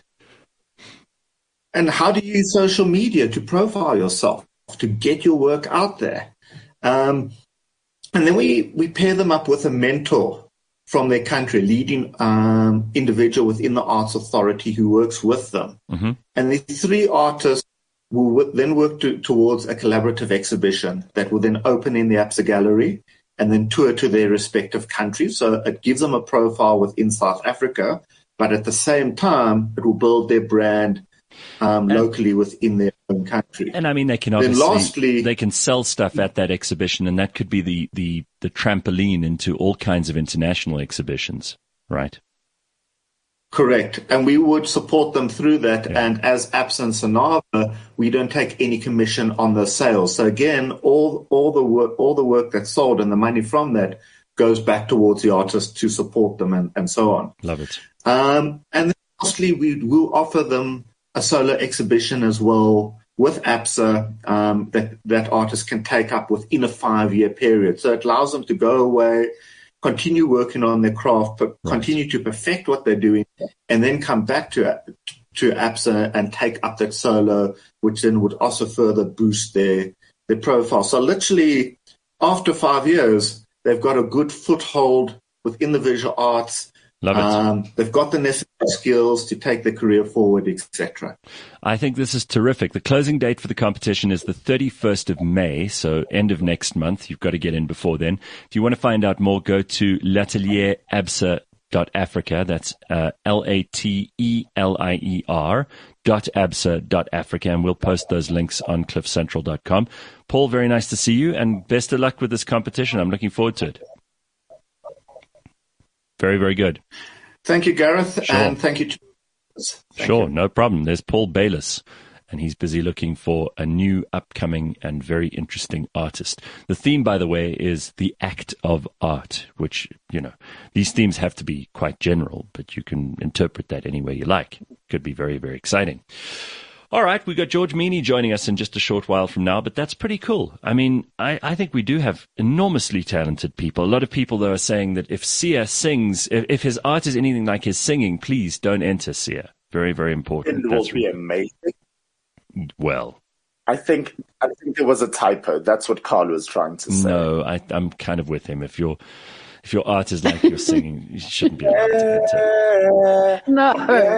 And how do you use social media to profile yourself, to get your work out there? Um, and then we, we pair them up with a mentor from their country, leading um, individual within the Arts Authority who works with them. Mm-hmm. And the three artists will then work to, towards a collaborative exhibition that will then open in the Absa Gallery and then tour to their respective countries. So it gives them a profile within South Africa, but at the same time, it will build their brand um, locally within their own country. And I mean, they can Then obviously, lastly, they can sell stuff at that exhibition, and that could be the, the, the trampoline into all kinds of international exhibitions, right? Correct. And we would support them through that. Yeah. And as Absa and Sonava, we don't take any commission on the sales. So again, all, all the work, all the work that's sold and the money from that goes back towards the artists to support them and, and so on. Love it. Um, and then lastly, we will offer them a solo exhibition as well with Absa um, that, that artists can take up within a five-year period. So it allows them to go away, continue working on their craft, but Right. continue to perfect what they're doing, and then come back to to Absa and take up that solo, which then would also further boost their their profile. So literally, after five years, they've got a good foothold within the visual arts. Love it. Um, they've got the necessary skills to take their career forward, et cetera. I think this is terrific. The closing date for the competition is the thirty-first of May, so end of next month. You've got to get in before then. If you want to find out more, go to l'atelier absa dot africa. That's uh, L A T E L I E R dot absa dot africa, and we'll post those links on cliff central dot com. Paul, very nice to see you, and best of luck with this competition. I'm looking forward to it. Very, very good. Thank you, Gareth, Sure. and thank you. To- thank Sure, you. no problem. There's Paul Bayliss, and he's busy looking for a new, upcoming, and very interesting artist. The theme, by the way, is the act of art, which, you know, these themes have to be quite general, but you can interpret that any way you like. Could be very, very exciting. All right, we got George Meany joining us in just a short while from now, but that's pretty cool. I mean, I, I think we do have enormously talented people. A lot of people, though, are saying that if Sia sings, if, if his art is anything like his singing, please don't enter Sia. Very, very important. It will That's be re- amazing. well, I think I think there was a typo. That's what Carl was trying to say. no, I, I'm kind of with him. If your if your art is like your singing, you shouldn't be allowed to enter. No.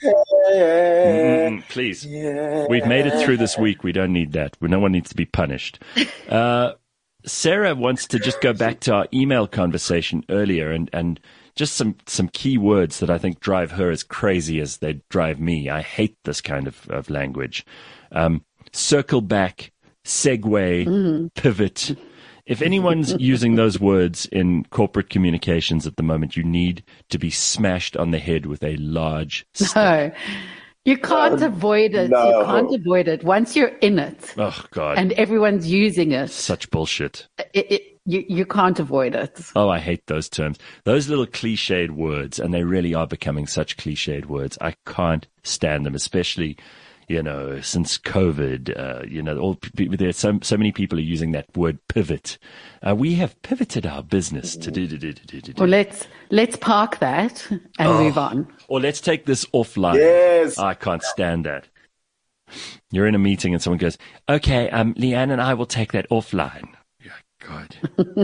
Mm, please. Yeah. We've made it through this week. We don't need that. No one needs to be punished. Uh, Sarah wants to just go back to our email conversation earlier and, and just some, some key words that I think drive her as crazy as they drive me. I hate this kind of, of language. Um, circle back, segue, mm. pivot. If anyone's using those words in corporate communications at the moment, you need to be smashed on the head with a large stick. No. You can't avoid it. No. You can't avoid it. Once you're in it Oh, God. and everyone's using it, Such bullshit. it, it you, you can't avoid it. Oh, I hate those terms. Those little cliched words, and they really are becoming such cliched words. I can't stand them, especially, you know, since COVID. Uh, you know, all there's so so many people are using that word pivot. Uh, we have pivoted our business to do do do do do. Well, let's let's park that and Oh. move on. Or let's take this offline. Yes. I can't stand that. You're in a meeting and someone goes, "Okay, um, Leanne and I will take that offline." Yeah, God,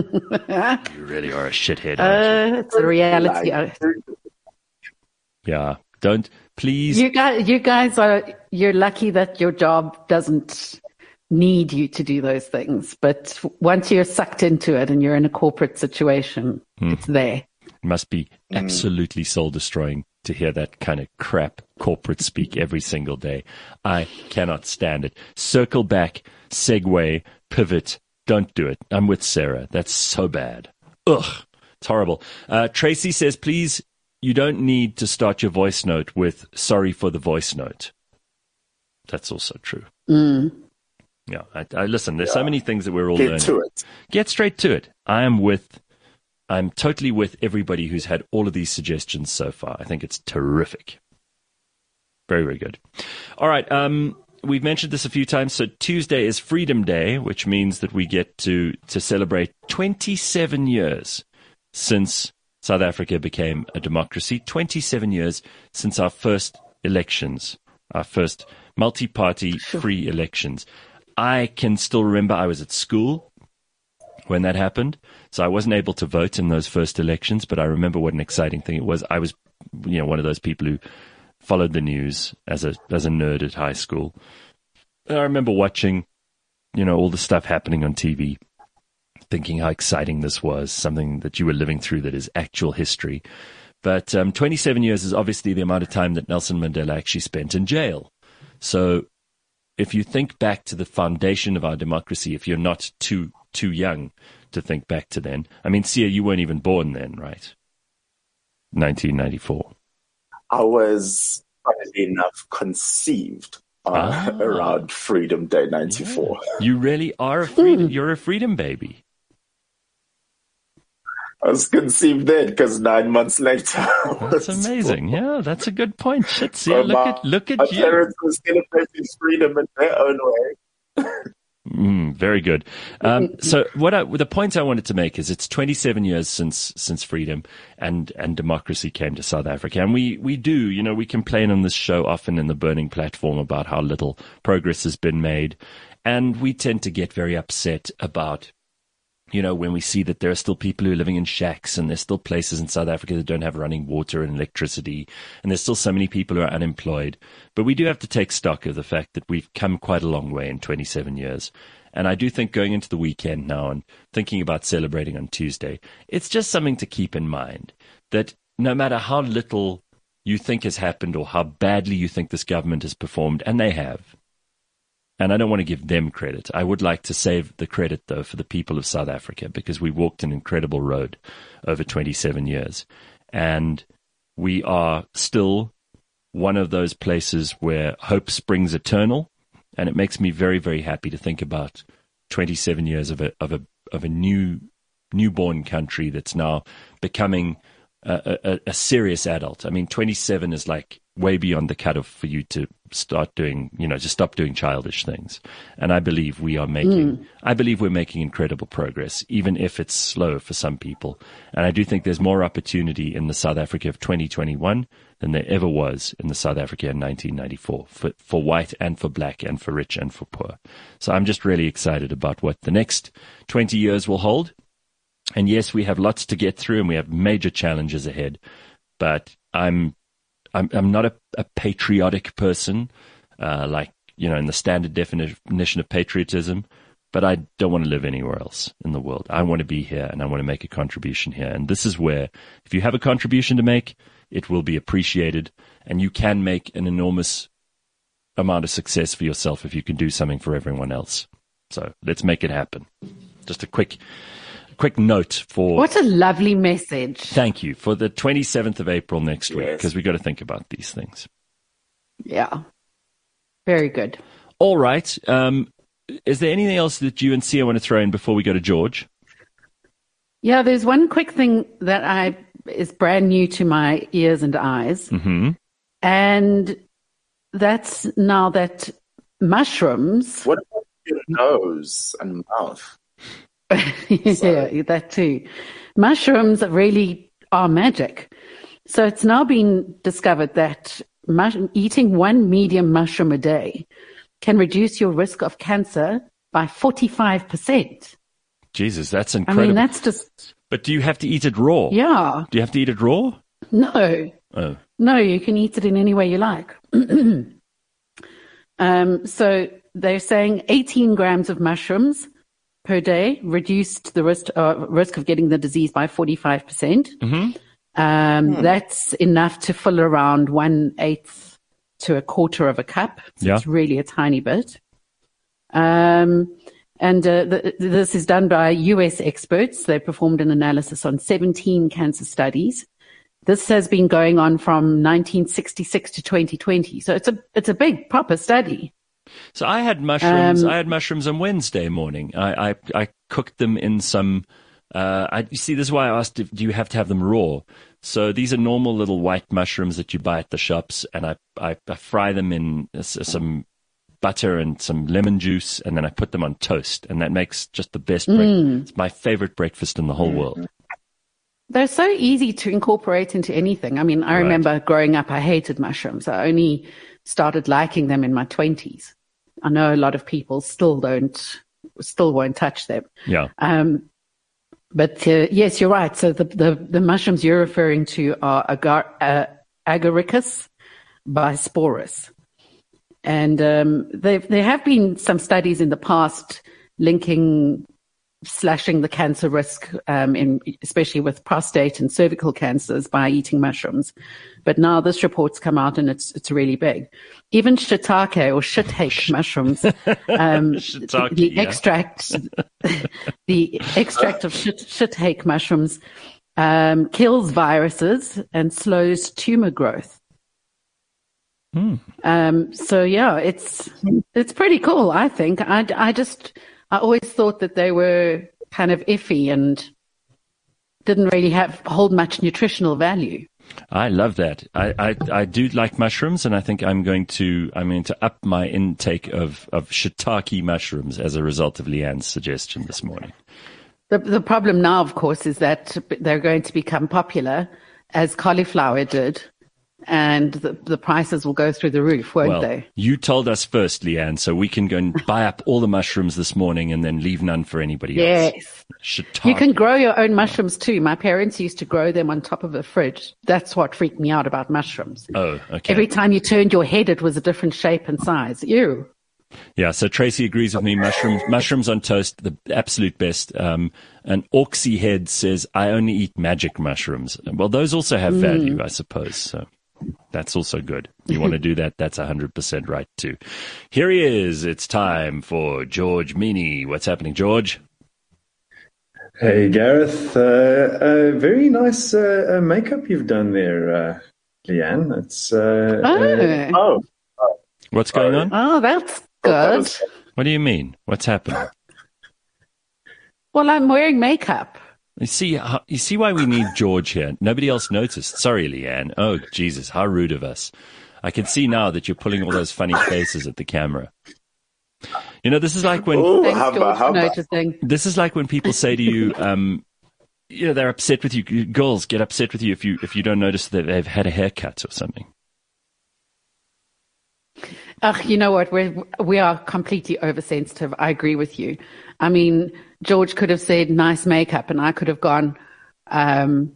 you really are a shithead. Aren't Uh, it's a reality. Like, you? Yeah, don't please. You guys, you guys are you're lucky that your job doesn't need you to do those things. But once you're sucked into it and you're in a corporate situation, Hmm. it's there. It must be absolutely soul destroying to hear that kind of crap corporate speak every single day. I cannot stand it. Circle back, segue, pivot. Don't do it. I'm with Sarah. That's so bad. Ugh, it's horrible. Uh, Tracy says, please, you don't need to start your voice note with sorry for the voice note. That's also true. Mm. Yeah, I, I listen, there's so many things that we're all Get learning. to it. Get straight to it. I am with, I'm totally with everybody who's had all of these suggestions so far. I think it's terrific. Very, very good. All right. Um, we've mentioned this a few times. So Tuesday is Freedom Day, which means that we get to, to celebrate twenty-seven years since South Africa became a democracy, twenty-seven years since our first elections, our first multi-party free elections. I can still remember I was at school when that happened, so I wasn't able to vote in those first elections, but I remember what an exciting thing it was. I was, you know, one of those people who followed the news as a as a nerd at high school. And I remember watching, you know, all the stuff happening on T V, thinking how exciting this was, something that you were living through that is actual history. But um, twenty-seven years is obviously the amount of time that Nelson Mandela actually spent in jail. So if you think back to the foundation of our democracy, if you're not too too young to think back to then, I mean, Sia, you weren't even born then, right? nineteen ninety-four. I was, funnily enough, conceived uh, ah. around Freedom Day ninety-four. Yeah. You really are a freedom. You're a freedom baby. I was conceived then because nine months later. That's amazing. Born. Yeah, that's a good point. Shit, see, well, look my, at look at my you. My parents were celebrating freedom in their own way. Mm, very good. Um, so, what I, the point I wanted to make is, it's twenty-seven years since since freedom and and democracy came to South Africa, and we we do, you know, we complain on this show often in the Burning Platform about how little progress has been made, and we tend to get very upset about, you know, when we see that there are still people who are living in shacks, and there's still places in South Africa that don't have running water and electricity, and there's still so many people who are unemployed. But we do have to take stock of the fact that we've come quite a long way in twenty-seven years. And I do think going into the weekend now and thinking about celebrating on Tuesday, it's just something to keep in mind, that no matter how little you think has happened or how badly you think this government has performed, and they have, and I don't want to give them credit. I would like to save the credit, though, for the people of South Africa, because we walked an incredible road over twenty-seven years. And we are still one of those places where hope springs eternal. And it makes me very, very happy to think about twenty-seven years of a of a of a new newborn country that's now becoming a, a, a serious adult. I mean, twenty-seven is like way beyond the cutoff for you to start doing, you know, to stop doing childish things. And I believe we are making, mm. I believe we're making incredible progress, even if it's slow for some people. And I do think there's more opportunity in the South Africa of twenty twenty-one than there ever was in the South Africa in nineteen ninety-four, for, for white and for black and for rich and for poor. So I'm just really excited about what the next twenty years will hold. And yes, we have lots to get through and we have major challenges ahead, but I'm I'm, I'm not a, a patriotic person, uh, like, you know, in the standard definition of patriotism, but I don't want to live anywhere else in the world. I want to be here and I want to make a contribution here. And this is where, if you have a contribution to make, it will be appreciated, and you can make an enormous amount of success for yourself if you can do something for everyone else. So let's make it happen. Just a quick Quick note for... What a lovely message. Thank you. For the twenty-seventh of April next week, yes. because we've got to think about these things. Yeah. Very good. All right. Um, is there anything else that you and Sia want to throw in before we go to George? Yeah, there's one quick thing that I is brand new to my ears and eyes. Mm-hmm. And that's now that mushrooms... What about your nose and mouth? Yeah, that too. Mushrooms really are magic. So it's now been discovered that mush- eating one medium mushroom a day can reduce your risk of cancer by forty-five percent. Jesus, that's incredible. I mean, that's just... But do you have to eat it raw? Yeah. Do you have to eat it raw? No. Oh. No, you can eat it in any way you like. um, so they're saying eighteen grams of mushrooms per day reduced the risk, uh, risk of getting the disease by forty-five percent. Mm-hmm. Um, hmm. That's enough to fill around one eighth to a quarter of a cup. So yeah. It's really a tiny bit. Um, and uh, the, this is done by U S experts. They performed an analysis on seventeen cancer studies. This has been going on from nineteen sixty-six to twenty twenty. So it's a it's a big proper study. So I had mushrooms. Um, I had mushrooms on Wednesday morning. I, I, I cooked them in some. Uh, I, you see, this is why I asked, if, do you have to have them raw? So these are normal little white mushrooms that you buy at the shops, and I, I, I fry them in some butter and some lemon juice, and then I put them on toast, and that makes just the best. Mm. breakfast. It's my favorite breakfast in the whole world. They're so easy to incorporate into anything. I mean, I Right. remember growing up, I hated mushrooms. I only started liking them in my twenties. I know a lot of people still don't, still won't touch them. Yeah. Um, but uh, yes, you're right. So the, the, the mushrooms you're referring to are agar, uh, Agaricus bisporus. And um, there have been some studies in the past linking slashing the cancer risk, um, in especially with prostate and cervical cancers by eating mushrooms. But now this report's come out and it's it's really big. Even shiitake or shiitake mushrooms, um, Shiitake, the yeah. extract, the extract of shit, shiitake mushrooms um, kills viruses and slows tumor growth. Hmm. Um, so yeah, it's it's pretty cool. I think. I I just I always thought that they were kind of iffy and didn't really have hold much nutritional value. I love that. I, I, I do like mushrooms, and I think I'm going to I'm going to up my intake of, of shiitake mushrooms as a result of Leanne's suggestion this morning. The the problem now, of course, is that they're going to become popular as cauliflower did, and the, the prices will go through the roof, won't Well, they? you told us first, Leanne, so we can go and buy up all the mushrooms this morning and then leave none for anybody else. Yes. Shiitake. You can grow your own mushrooms too. My parents used to grow them on top of a fridge. That's what freaked me out about mushrooms. Oh, okay. Every time you turned your head, it was a different shape and size. Ew. Yeah, so Tracy agrees with me. Mushrooms, mushrooms on toast, the absolute best. Um, and Orksy Head says, I only eat magic mushrooms. Well, those also have value, I suppose. So that's also good. You want to do that, that's one hundred percent right too. Here he is. It's time for George Meany. What's happening, George? Hey, Gareth. Uh, uh, very nice uh, uh, makeup you've done there, uh, Leanne. It's uh, uh, Oh, Oh, What's going on? oh, that's that good. was- What do you mean? What's happening? Well, I'm wearing makeup. You see, how- you see why we need George here. Nobody else noticed. Sorry, Leanne. Oh, Jesus, how rude of us. I can see now that you're pulling all those funny faces at the camera. You know, this is like when Ooh, Thanks, how George, about, how for about, noticing. this is like when people say to you, um, you know, they're upset with you. Girls get upset with you if you if you don't notice that they've had a haircut or something. Ugh, you know what? We're, we are completely oversensitive. I agree with you. I mean, George could have said nice makeup and I could have gone, um,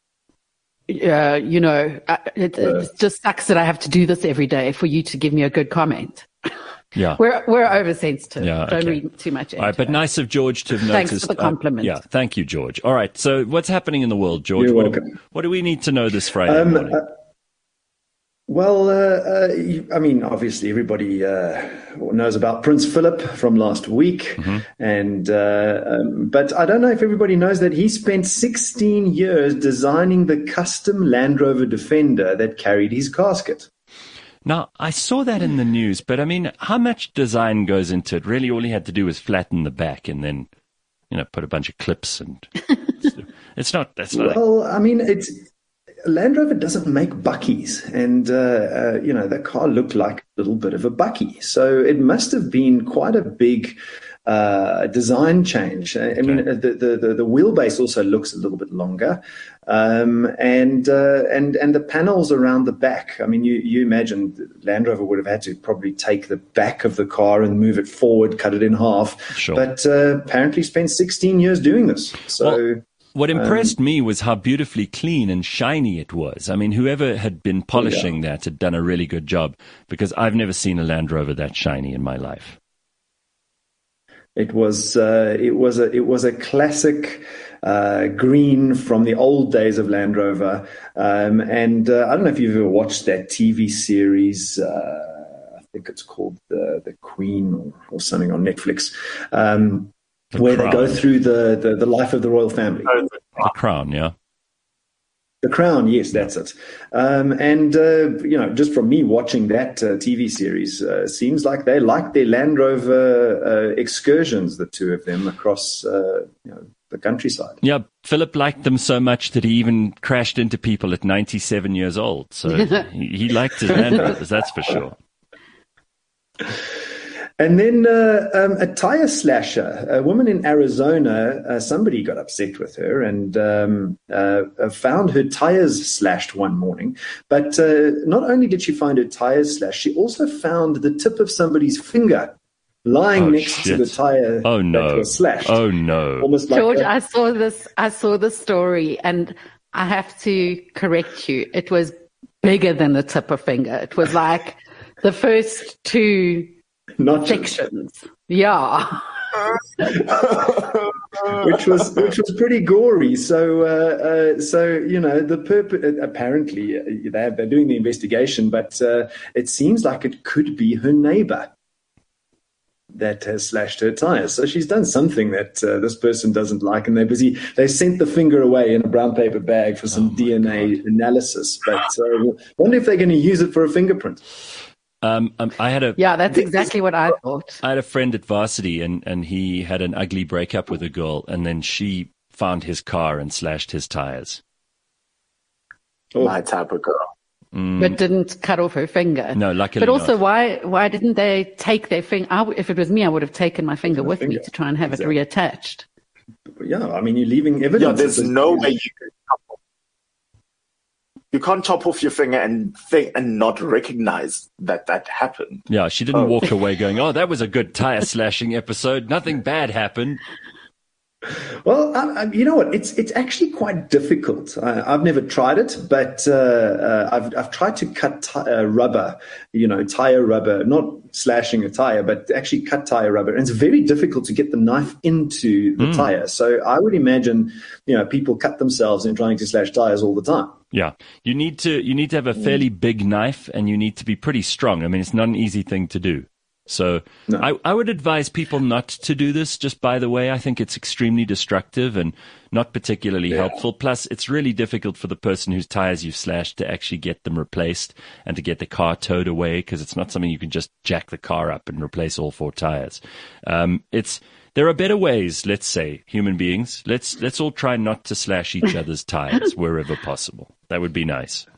uh, you know, uh, it, it just sucks that I have to do this every day for you to give me a good comment. Yeah. We're we're oversensitive. Yeah, Don't okay. read too much into All right, but it. nice of George to have Thanks noticed. for the compliment. Uh, yeah, thank you, George. All right, so what's happening in the world, George? You're What, welcome. what do we need to know this Friday Um, morning? uh, well, uh, uh, you- I mean, obviously everybody uh, knows about Prince Philip from last week, and uh, um, but I don't know if everybody knows that he spent sixteen years designing the custom Land Rover Defender that carried his casket. Now, I saw that in the news, but I mean, how much design goes into it? Really, all he had to do was flatten the back and then, you know, put a bunch of clips and it's not, that's not, Well, I mean, it's Land Rover doesn't make buckies, and uh, uh, you know, the car looked like a little bit of a bucky, so it must have been quite a big uh, design change. I, I mean, the, the the the wheelbase also looks a little bit longer, um, and uh, and and the panels around the back. I mean, you you imagine Land Rover would have had to probably take the back of the car and move it forward, cut it in half. Sure. But uh, apparently spent sixteen years doing this. So. Well, what impressed me was how beautifully clean and shiny it was. I mean, whoever had been polishing that had done a really good job, because I've never seen a Land Rover that shiny in my life. It was uh, it was a it was a classic uh, green from the old days of Land Rover, um, and uh, I don't know if you've ever watched that T V series. Uh, I think it's called the the Queen or, or something on Netflix, um, The where Crown. they go through the, the, the life of the royal family. The Crown, yeah. The Crown, yes, that's it. Um, and, uh, you know, just from me watching that uh, T V series, uh, seems like they like their Land Rover uh, excursions, the two of them, across uh, you know, the countryside. Yeah, Philip liked them so much that he even crashed into people at ninety-seven years old. So he, he liked his Land Rovers, that's for sure. And then uh, um, a tire slasher, a woman in Arizona, uh, somebody got upset with her and um, uh, found her tires slashed one morning. But uh, not only did she find her tires slashed, she also found the tip of somebody's finger lying Oh, next shit. to the tire Oh, that no. was slashed. Oh, no. Almost like George, a- I saw this. I saw this story, and I have to correct you. It was bigger than the tip of finger. It was like the first two not sections. Yeah. which was which was pretty gory. So uh, uh, so you know the perp- apparently uh, they're they're doing the investigation, but uh, it seems like it could be her neighbor that has slashed her tires. So she's done something that uh, this person doesn't like, and they're busy. They sent the finger away in a brown paper bag for some oh D N A God. analysis. But uh, wonder if they're going to use it for a fingerprint. Um, um, I had a yeah, that's exactly what I thought. I had a friend at varsity, and, and he had an ugly breakup with a girl, and then she found his car and slashed his tires. Oh. My type of girl. Mm. But didn't cut off her finger. No, luckily But also, not. why why didn't they take their finger? I w- if it was me, I would have taken my finger with finger. me to try and have exactly. it reattached. Yeah, I mean, you're leaving evidence. Yeah, there's no way you can chop off. You can't chop off your finger and think and not recognize that that happened. Yeah, she didn't oh. walk away going, "Oh, that was a good tire slashing episode. Nothing bad happened." Well, I, I, you know what? It's it's actually quite difficult. I, I've never tried it, but uh, uh, I've I've tried to cut t- uh, rubber, you know, tire rubber, not slashing a tire, but actually cut tire rubber. And it's very difficult to get the knife into the mm. tire. So I would imagine, you know, people cut themselves in trying to slash tires all the time. Yeah, you need to you need to have a fairly big knife, and you need to be pretty strong. I mean, it's not an easy thing to do. So no. I, I would advise people not to do this, just by the way. I think it's extremely destructive and not particularly yeah. helpful. Plus, it's really difficult for the person whose tires you've slashed to actually get them replaced and to get the car towed away, because it's not something you can just jack the car up and replace all four tires. Um, it's there are better ways, let's say, human beings. Let's let's all try not to slash each other's tires wherever possible. That would be nice.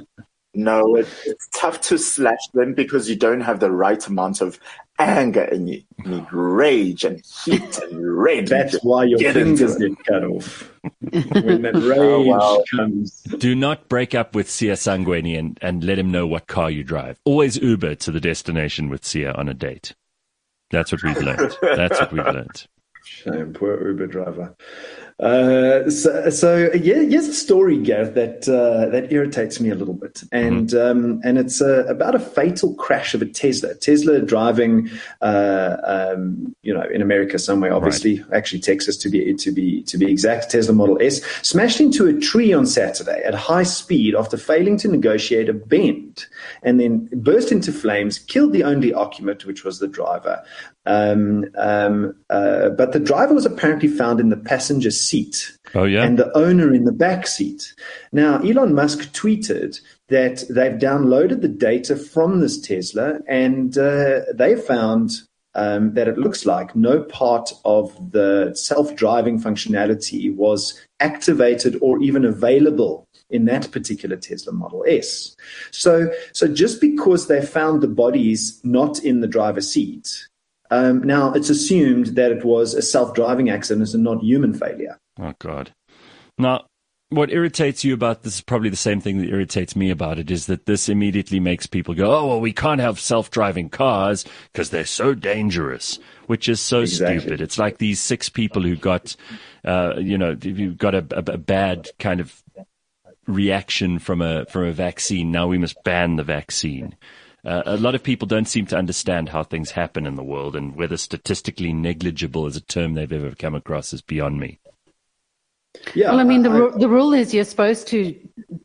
No, it, it's tough to slash them because you don't have the right amount of anger in you. You need rage and heat and red. That's why your fingers get cut off when that rage oh, wow. comes. Do not break up with Sia Sangweni and, and let him know what car you drive. Always Uber to the destination with Sia on a date. That's what we've learned. That's what we've learned. Shame, poor Uber driver. Uh, so, so yeah, here's a story, Gareth, that uh, that irritates me a little bit, and mm-hmm. um, and it's uh, about a fatal crash of a Tesla. Tesla driving, uh, um, you know, in America somewhere, obviously, right. actually Texas to be to be to be exact. Tesla Model S smashed into a tree on Saturday at high speed after failing to negotiate a bend, and then burst into flames, killed the only occupant, which was the driver. Um, um, uh, but the driver was apparently found in the passenger seat. Oh, yeah. And the owner in the back seat. Now, Elon Musk tweeted that they've downloaded the data from this Tesla, and uh, they found um, that it looks like no part of the self-driving functionality was activated or even available in that particular Tesla Model S. So, so just because they found the bodies not in the driver's seat, Um, now, it's assumed that it was a self-driving accident and not human failure. Oh, God. Now, what irritates you about this is probably the same thing that irritates me about it, is that this immediately makes people go, oh, well, we can't have self-driving cars because they're so dangerous, which is so exactly. stupid. It's like these six people who got, uh, you know, who got a, a, a bad kind of reaction from a from a vaccine. Now we must ban the vaccine. Uh, a lot of people don't seem to understand how things happen in the world, and whether statistically negligible is a term they've ever come across is beyond me. Yeah, well, I mean, the, I, ru- the rule is you're supposed to,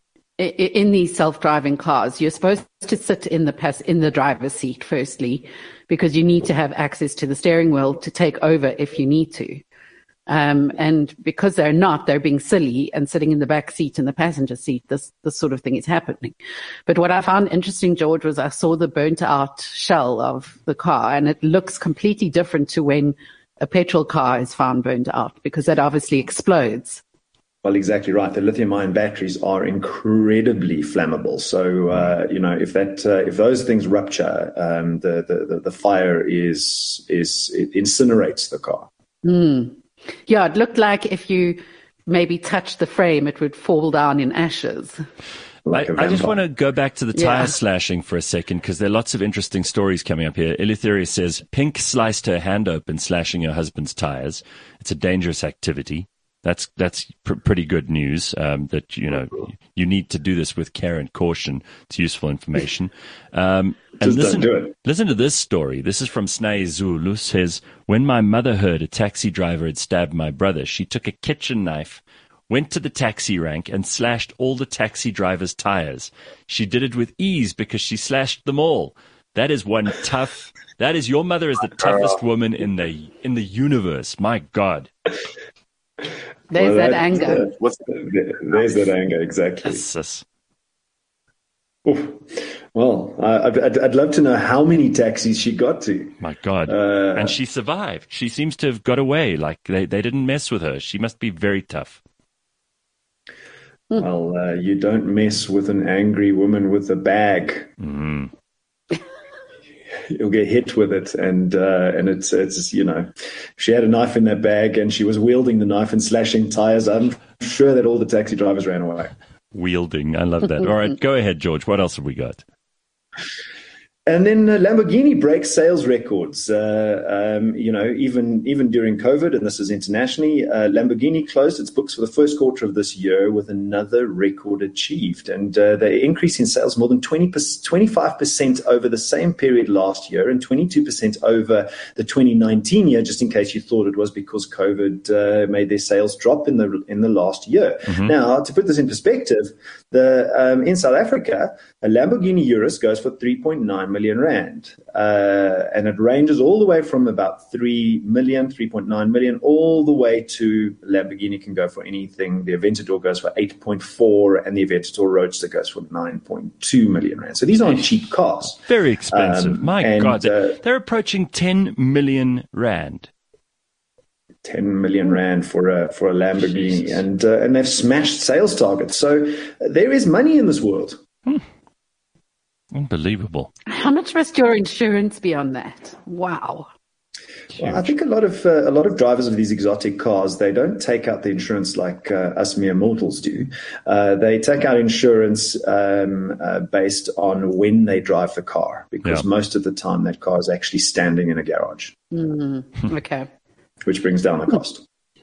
in these self-driving cars, you're supposed to sit in the pass- in the driver's seat, firstly, because you need to have access to the steering wheel to take over if you need to. Um, and because they're not, they're being silly and sitting in the back seat in the passenger seat. This, this sort of thing is happening. But what I found interesting, George, was I saw the burnt out shell of the car, and it looks completely different to when a petrol car is found burnt out, because that obviously explodes. Well, exactly right. The lithium-ion batteries are incredibly flammable. So, uh, you know, if that, uh, if those things rupture, um, the, the, the fire is, is, it incinerates the car. Mm. Yeah, it looked like if you maybe touched the frame, it would fall down in ashes. Like I, I just want to go back to the tire yeah. slashing for a second, because there are lots of interesting stories coming up here. Eleutheria says, Pink sliced her hand open slashing her husband's tires. It's a dangerous activity. That's that's pr- pretty good news. Um, that you know you need to do this with care and caution. It's useful information. Um, and Just listen, don't do it. listen to this story. This is from Snae Zulu. Says, when my mother heard a taxi driver had stabbed my brother, she took a kitchen knife, went to the taxi rank, and slashed all the taxi driver's tires. She did it with ease because she slashed them all. That is one tough. That is your mother is the toughest woman in the in the universe. My God. There's Well, that, that- anger. uh, what's the- there's that anger, exactly. Yes, yes. Oof. Well, I- I'd, I'd, I'd love to know how many taxis she got to. My God. Uh, and she survived. She seems to have got away. Like they, they didn't mess with her. She must be very tough. Well, uh, you don't mess with an angry woman with a bag. Mm. You'll get hit with it, and uh, and it's it's you know, if she had a knife in that bag and she was wielding the knife and slashing tires, I'm sure that all the taxi drivers ran away. Wielding. I love that. All right, go ahead, George. What else have we got? And then uh, Lamborghini breaks sales records. Uh, um, you know, even even during COVID, and this is internationally, uh, Lamborghini closed its books for the first quarter of this year with another record achieved, and uh, the increase in sales more than twenty, twenty-five percent over the same period last year, and twenty-two percent over the twenty nineteen year. Just in case you thought it was because COVID uh, made their sales drop in the in the last year. Mm-hmm. Now, to put this in perspective, the um, in South Africa, a Lamborghini Urus goes for three point nine million rand, uh, and it ranges all the way from about three million, three point nine million, all the way to Lamborghini can go for anything. The Aventador goes for eight point four, and the Aventador Roadster goes for nine point two million rand. So these aren't cheap cars. Very expensive. Um, My and, God, they're, uh, they're approaching ten million rand. ten million rand for a for a Lamborghini, Jesus. and uh, and they've smashed sales targets. So uh, there is money in this world. Hmm. Unbelievable. How much must your insurance be on that? Wow. Well, I think a lot of uh, a lot of drivers of these exotic cars, they don't take out the insurance like uh, us mere mortals do. Uh, they take out insurance um, uh, based on when they drive the car, because Yeah. most of the time that car is actually standing in a garage, Mm, okay. which brings down the cost.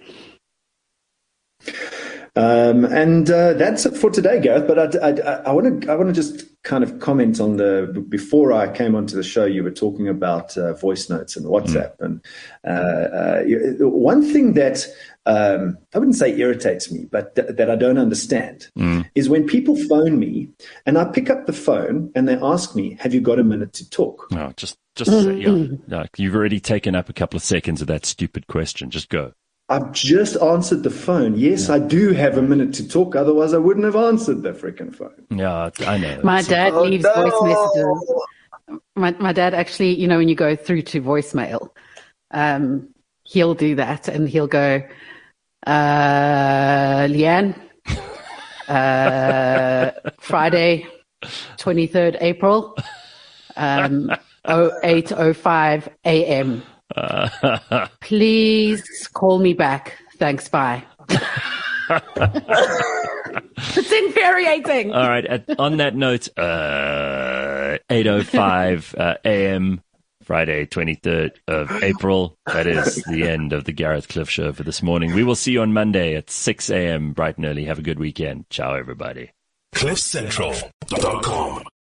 Um, and uh, that's it for today, Gareth. But I want to I want to just kind of comment on the before I came onto the show. You were talking about uh, voice notes and WhatsApp, mm. and uh, uh, one thing that um, I wouldn't say irritates me, but th- that I don't understand mm. is when people phone me and I pick up the phone and they ask me, "Have you got a minute to talk?" No, just just uh, yeah. No, you've already taken up a couple of seconds of that stupid question. Just go. I've just answered the phone. Yes, yeah. I do have a minute to talk. Otherwise, I wouldn't have answered the freaking phone. Yeah, I know. My dad oh, leaves no. voice messages. My, my dad actually, you know, when you go through to voicemail, um, he'll do that and he'll go, uh, Leanne, uh, Friday, twenty-third April, um, oh eight oh five a.m. Uh, Please call me back. Thanks. Bye. It's infuriating. All right. At, on that note, uh, eight oh five uh, a.m. Friday, twenty-third of April. That is the end of the Gareth Cliff Show for this morning. We will see you on Monday at six a.m. bright and early. Have a good weekend. Ciao, everybody. cliff central dot com